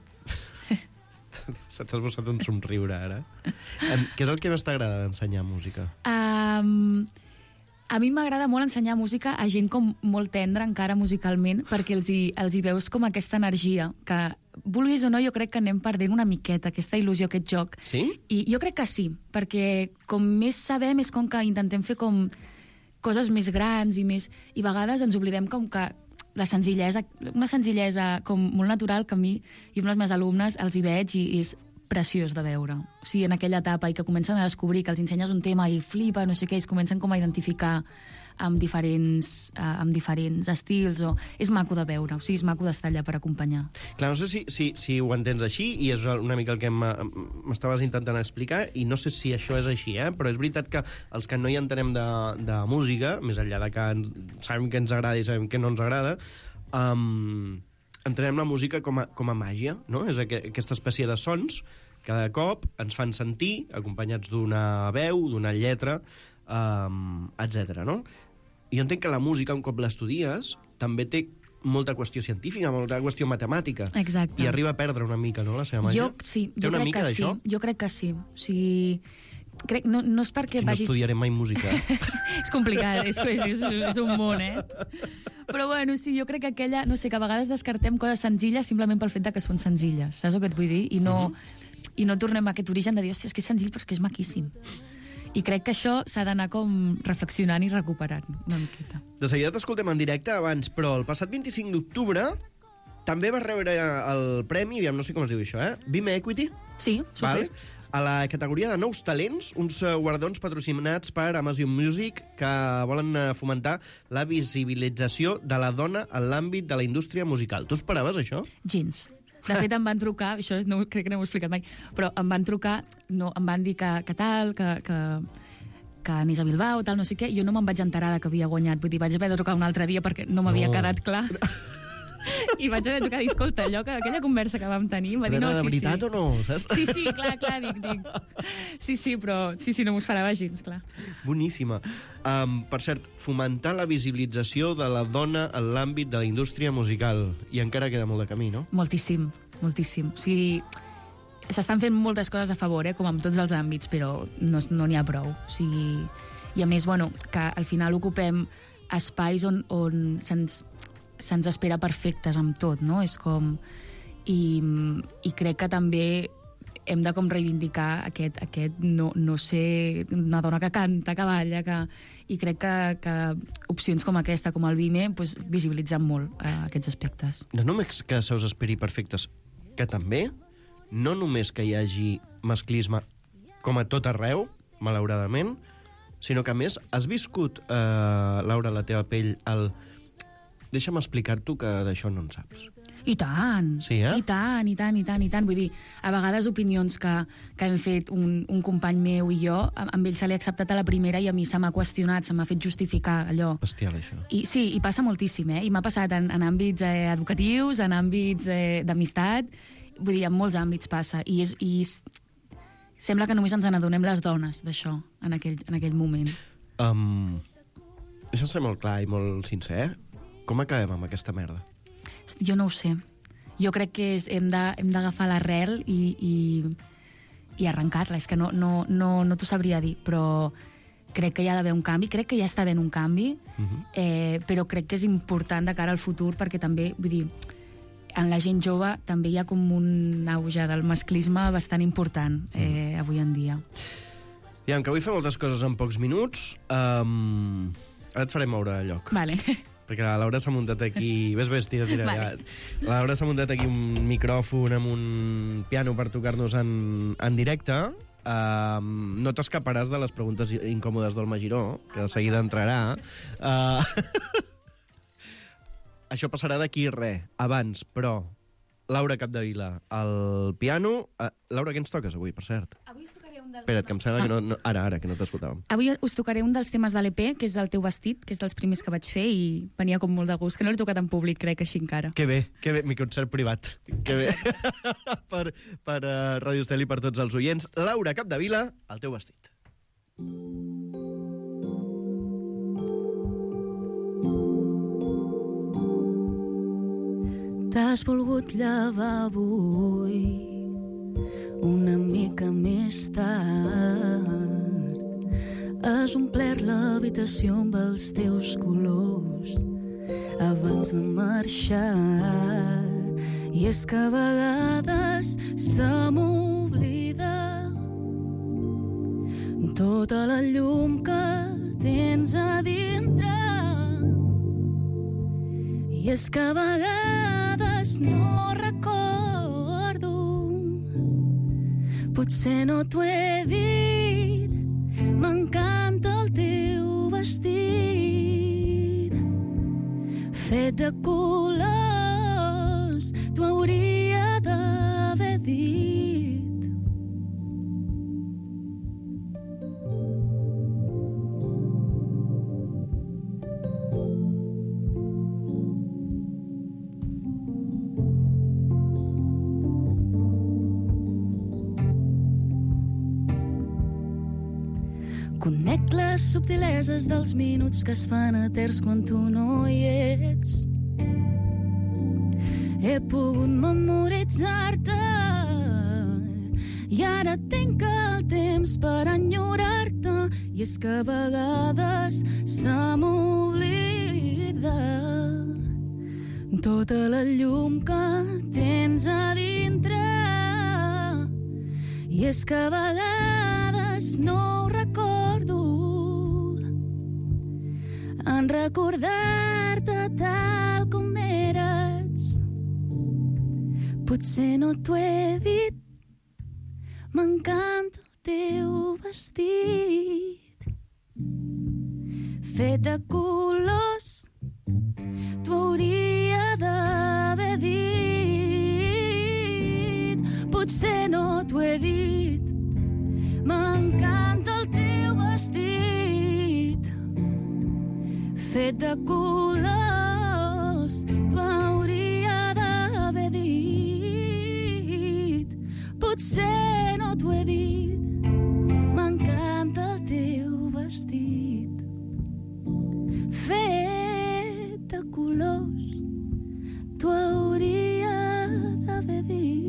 Se t'ha esbossat un somriure, ara. Um, què és el que més t'agrada d'ensenyar música? Um, a mi m'agrada molt ensenyar música a gent com molt tendra encara musicalment, perquè els hi, els hi veus com aquesta energia, que vulguis o no, jo crec que anem perdent una miqueta aquesta il·lusió, aquest joc. Sí? I jo crec que sí, perquè com més sabem és com que intentem fer com coses més grans i més... I a vegades ens oblidem com que la senzillesa, una senzillesa com molt natural que a mi i amb les meves alumnes els hi veig i, i és preciós de veure. O sigui, en aquella etapa i que comencen a descobrir que els ensenyes un tema i flipa, no sé què, i es comencen com a identificar amb diferents, uh, amb diferents estils, o... és maco de veure, o sigui, és maco d'estar allà per acompanyar. Clar, no sé si, si, si ho entens així, i és una mica el que m'estaves intentant explicar, i no sé si això és així, eh? Però és veritat que els que no hi entenem de, de música, més enllà de que sabem que ens agrada i sabem que no ens agrada, um, entenem la música com a, com a màgia, no? És aquesta espècie de sons que cada cop ens fan sentir, acompanyats d'una veu, d'una lletra, um, etcètera, no? Jo entenc que la música, un cop l'estudies, també té molta qüestió científica, molta qüestió matemàtica. Exacte. I arriba a perdre una mica, no?, la seva màgia. Jo, sí, té jo una crec mica que sí. Jo crec que sí. O sigui, crec, no, no és perquè no vagis... No estudiaré mai música. És complicat, és, és, és un món, eh? Però bueno, sí, jo crec que aquella... No sé, que a vegades descartem coses senzilles simplement pel fet de que són senzilles. Saps el que et vull dir? I no, uh-huh. i no tornem a aquest origen de dir, hòstia, és que és senzill però és que és maquíssim. I crec que això s'ha d'anar com reflexionant i recuperant una miqueta. De seguida t'escoltem en directe abans, però el passat vint-i-cinc d'octubre també vas rebre el premi, aviam, no sé com es diu això, eh? Vime Equity? Sí, super. Vale. A la categoria de nous talents, uns guardons patrocinats per Amazon Music que volen fomentar la visibilització de la dona en l'àmbit de la indústria musical. Tu esperaves això? Gens. De fet, em van trucar, això no, crec que no ho he explicat mai, però em van trucar, no, em van dir que, que tal, que, que, que anés a Bilbao, tal, no sé què, jo no me'n vaig enterar que havia guanyat, vull dir, vaig haver de trucar un altre dia perquè no m'havia No. quedat clar. I vaig haver de trucar, dir, escolta, allò que, aquella conversa que vam tenir, em va dir, Però no, era de sí, veritat sí. o no, saps? Sí, sí, clar, clar, dic, dic. Sí, sí, però sí, sí, no m'ho esperava gens, clar. Boníssima. Um, per cert, fomentar la visibilització de la dona en l'àmbit de la indústria musical. I encara queda molt de camí, no? Moltíssim, moltíssim. O sigui, s'estan fent moltes coses a favor, eh, com en tots els àmbits, però no no n'hi ha prou. O sigui, i a més, bueno, que al final ocupem espais on, on se'ns se'ns espera perfectes amb tot, no? És com... I, i crec que també hem de com reivindicar aquest, aquest no, no ser una dona que canta, que balla, que... i crec que, que opcions com aquesta, com el Vime, pues, visibilitzen molt eh, aquests aspectes. No només que se us esperi perfectes, que també, no només que hi hagi masclisme com a tot arreu, malauradament, sinó que, a més, has viscut, eh, Laura, la teva pell, el... Deixa'm explicar-t'ho que d'això no en saps. I tant, Sí, eh? i tant, i tant, i tant, i tant. Vull dir, a vegades opinions que, que hem fet un, un company meu i jo, a- amb ell se li ha acceptat a la primera i a mi se m'ha qüestionat, se m'ha fet justificar allò. Bestial, això. I sí, i passa moltíssim, eh? I m'ha passat en, en àmbits eh, educatius, en àmbits eh, d'amistat, vull dir, en molts àmbits passa. I, és, i és, sembla que només ens n'adonem les dones d'això, en aquell, en aquell moment. Um, això ser molt clar i molt sincer. Com acabem amb aquesta merda? Jo no ho sé. Jo crec que és, hem de- hem d'agafar l'arrel i, i, i arrencar-la. És que no, no, no, no t'ho sabria dir, però crec que hi ha d'haver un canvi. Crec que ja està havent un canvi, Uh-huh. eh, però crec que és important de cara al futur perquè també, vull dir, en la gent jove també hi ha com un auge del masclisme bastant important eh, avui en dia. Aviam, que vull fer moltes coses en pocs minuts. Um, ara et faré moure de lloc. Vale. Perquè la Laura s'ha muntat aquí... Ves, ves, tira, tira. Vale. Ja. La Laura s'ha muntat aquí un micròfon amb un piano per tocar-nos en, en directe. Um, no t'escaparàs de les preguntes incòmodes d'Olma Giró, que de seguida entrarà. Uh, això passarà d'aquí res. Abans, però, Laura Capdevila, al piano. Uh, Laura, què ens toques avui, per cert? Avui us tocaré un dels... Espera't, que em sembla que no... no ara, ara, que no t'escoltàvem. Avui us tocaré un dels temes de l'E P, que és el teu vestit, que és dels primers que vaig fer i venia com molt de gust, que no l'he tocat en públic, crec, així encara. Que bé, que bé, mi concert privat. Que bé. per per uh, Ràdio Estel i per tots els oients. Laura Capdevila, el teu vestit. T'has volgut llevar avui una mica més tard. Has omplert l'habitació amb els teus colors abans de marxar. I és que a vegades se m'oblida tota la llum que tens a dintre. I és que a vegades no recordo, potser no t'ho he dit, m'encanta el teu vestit fet de colors, t'ho hauria d'haver dit. Conec les subtileses dels minuts que es fan eterns quan tu no hi ets. He pogut memoritzar-te i ara tinc el temps per enyorar-te. I és que a vegades se m'oblida tota la llum que tens a dintre. I és que a vegades no ho recordo en recordar-te tal com eres. Potser no t'ho he dit, m'encanta el teu vestit fet de colors, t'ho hauria d'haver dit. Potser no t'ho he dit, m'encanta el teu vestit fet de colors, t'ho hauria d'haver dit. Potser no t'ho he dit, m'encanta el teu vestit. Fet de colors, t'ho hauria d'haver dit.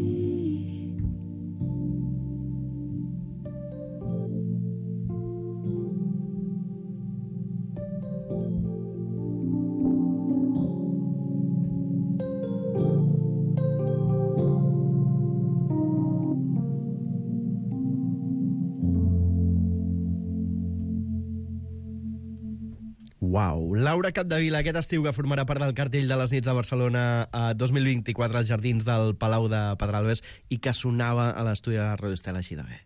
Uau, Laura Capdevila, aquest estiu que formarà part del cartell de les nits de Barcelona a dos mil vint-i-quatre als jardins del Palau de Pedralbes i que sonava a l'estudi de Ràdio Estel així de bé.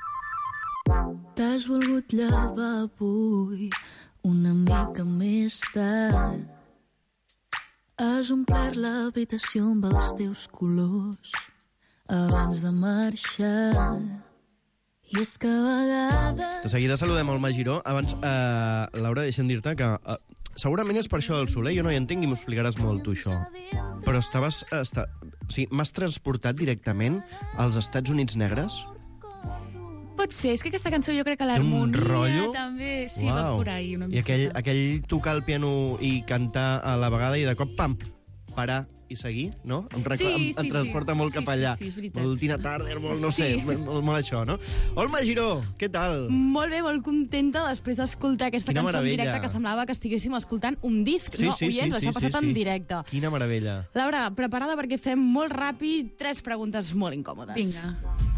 T'has volgut llevar avui una mica més tard. Has omplert l'habitació amb els teus colors abans de marxar. I és que a vegades... De seguida saludem el Magiró. Abans, eh, Laura, deixa'm dir-te que eh, segurament és per això del soler, jo no hi entenc i m'ho explicaràs molt tu, això. Però estaves... Esta... O sigui, m'has transportat directament als Estats Units negres? Pot ser, és que aquesta cançó jo crec que Té un l'harmonia rotllo? també... Sí, Uau. va por ahí una I mica. aquell, aquell tocar el piano i cantar a la vegada i de cop, pam, parar i seguir, no? Em, Sí, em, em sí, transporta sí. molt Sí, cap sí, allà. sí, és veritat. Molt Tina Turner, molt, no Sí. sé, molt, molt això, no? Hola, Magiró, què tal? Molt bé, molt contenta després d'escoltar aquesta Quina cançó en meravella. directe que semblava que estiguéssim escoltant un disc. Sí, no, sí, sí, oients, sí, això ha sí, passat sí. en directe. Quina meravella. Laura, preparada perquè fem molt ràpid tres preguntes molt incòmodes. Vinga.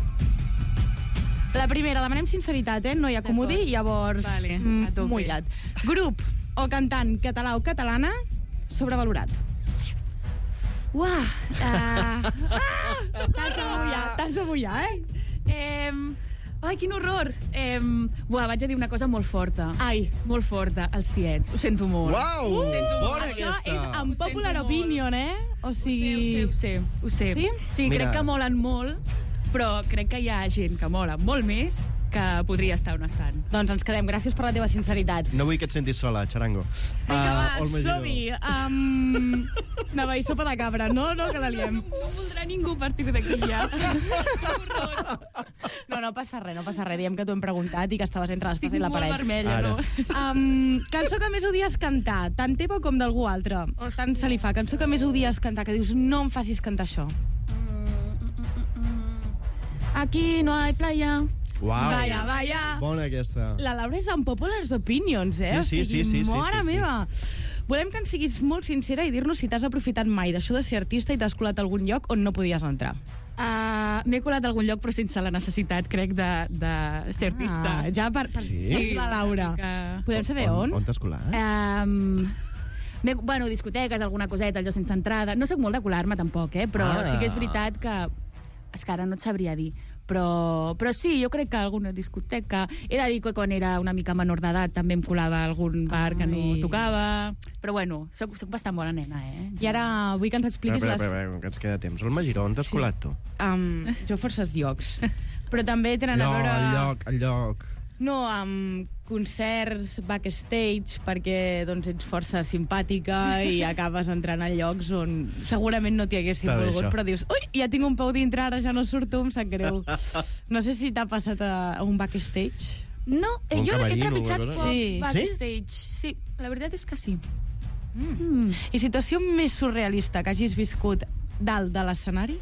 La primera, demanem sinceritat, eh? No hi ha comodí, llavors Vale, a mm, tope. mullat. Grup o cantant català o catalana sobrevalorat. Uah! Uh, ah, T'has de mullar, t'has de mullar, eh? eh ai, quin horror! Eh, buah, vaig a dir una cosa molt forta. Ai. Molt forta, els tiets. Ho sento molt. Uau! Ho sento Bona molt. Això aquesta. és en Ho sento popular molt. opinion, eh? O sigui... Ho sé, ho sé, ho sé. Sí? Sí, Mira. crec que molen molt, però crec que hi ha gent que mola molt més que podria estar on estan. Doncs ens quedem. Gràcies per la teva sinceritat. No vull que et sentis sola, xarango. Vinga, Ah, va, Olma Giró. som-hi. Um, anava a dir sopa de cabra. No, no, que la liem. No voldrà ningú a partir d'aquí ja. No, no passa res, no passa res. Diem que t'ho hem preguntat i que estaves entre l'espasa i la molt paret. vermella, Ara. no? Um, cançó que més odies cantar, tant teva com d'algú altre. Tant se li fa. Cançó que més odies cantar, que dius no em facis cantar això. Aquí no hay playa. Uau. Vaya, vaya. Bona aquesta. La Laura és en Populars Opinions, eh? Sí, sí, o sigui, sí, sí, sí, mare sí, sí. meva. Volem que ens siguis molt sincera i dir-nos si t'has aprofitat mai d'això de ser artista i t'has colat a algun lloc on no podies entrar. Uh, M'he colat a algun lloc, però sense la necessitat, crec, de, de ser artista. Ah, ja per, per Sí? sí? la Laura. Que... Podem saber on? On t'has colat? Um, bueno, discoteques, alguna coseta, allò sense entrada. No soc molt de colar-me, tampoc, eh? Però Ah. sí que és veritat que... És que ara no et sabria dir. Però, però sí, jo crec que alguna discoteca... He de dir que quan era una mica menor d'edat també em colava a algun bar que no Ai. tocava. Però bueno, soc, soc bastant bona nena, eh? I ara vull que ens expliquis Espera, les... espera, espera, que ens queda temps. Olma Giró, on t'has Sí. colat tu? Um, jo forces llocs. Però també tenen a No, veure... el lloc, el lloc. No, amb concerts, backstage, perquè doncs, ets força simpàtica i acabes entrant a llocs on segurament no t'hi haguessin Està bé, volgut, això. però dius, ui, ja tinc un peu dintre, ara ja no surto, em sap greu. No sé si t'ha passat a, a un backstage. No, eh, Un jo he camarín o trepitjat alguna cosa? pocs Sí. backstage. Sí? la veritat és que sí. Mm. Mm. I situació més surrealista que hagis viscut dalt de l'escenari?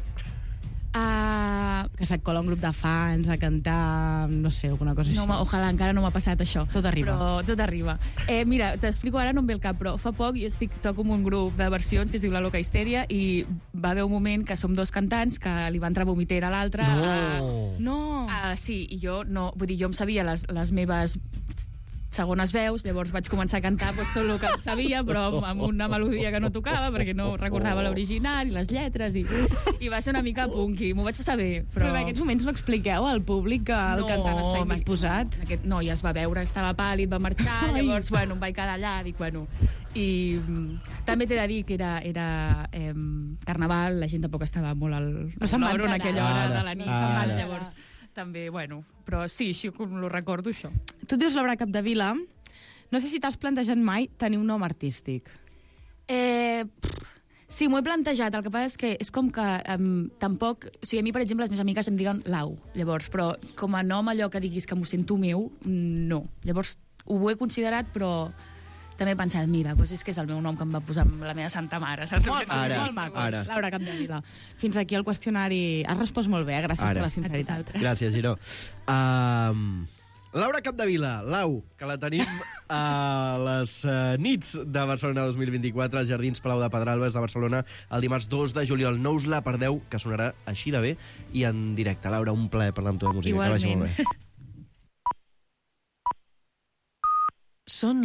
Uh, Que se't cola un grup de fans a cantar, no sé, alguna cosa no, així. m'ha- ojalà encara no m'ha passat això. Tot arriba. Però tot arriba. Eh, mira, t'explico ara, no em ve el cap, però fa poc jo estic, toco amb un grup de versions que es diu La Loca Histèria i va haver un moment que som dos cantants que li va entrar vomitera a l'altre. No. No. Uh, sí, i jo no, vull dir, jo em sabia les, les meves segones veus, llavors vaig començar a cantar pues, tot el que em sabia, però amb, amb una melodia que no tocava, perquè no recordava l'original i les lletres, i, i va ser una mica punky. M'ho vaig passar bé, però... Però en aquests moments no expliqueu al públic que el No, cantant està home, indisposat? Aquest, no, ja es va veure, estava pàl·lid, va marxar, Ai. llavors, bueno, em vaig quedar allà, dic, bueno... I mm, també t'he de dir que era, era eh, carnaval, la gent tampoc estava molt al No se'n va l'hora en enterar. aquella hora Ara, de la nit, ara. ara. Llavors també, bueno, però sí, així com ho recordo, això. Tu et dius Laura Capdevila, No sé si t'has plantejat mai tenir un nom artístic. Eh... Pff, sí, m'ho he plantejat. El que passa és que és com que um, tampoc... O sigui, a mi, per exemple, les meves amigues em diuen Lau, llavors, però com a nom allò que diguis que m'ho sento meu, no. Llavors, ho he considerat, però també he pensat, mira, doncs és que és el meu nom que em va posar la meva santa mare. Saps? Molt, Ara, molt maco. ara. Laura Capdevila. Fins aquí el qüestionari. Has respost molt bé, eh? Gràcies Ara. per la sinceritat. Gràcies, Giró. Um, Laura Capdevila, Lau, que la tenim a les uh, nits de Barcelona dos mil vint-i-quatre, als Jardins Palau de Pedralbes de Barcelona, el dimarts dos de juliol. No us la perdeu, que sonarà així de bé i en directe. Laura, un plaer parlar amb tu de música. Igualment. Que vagi molt bé. Són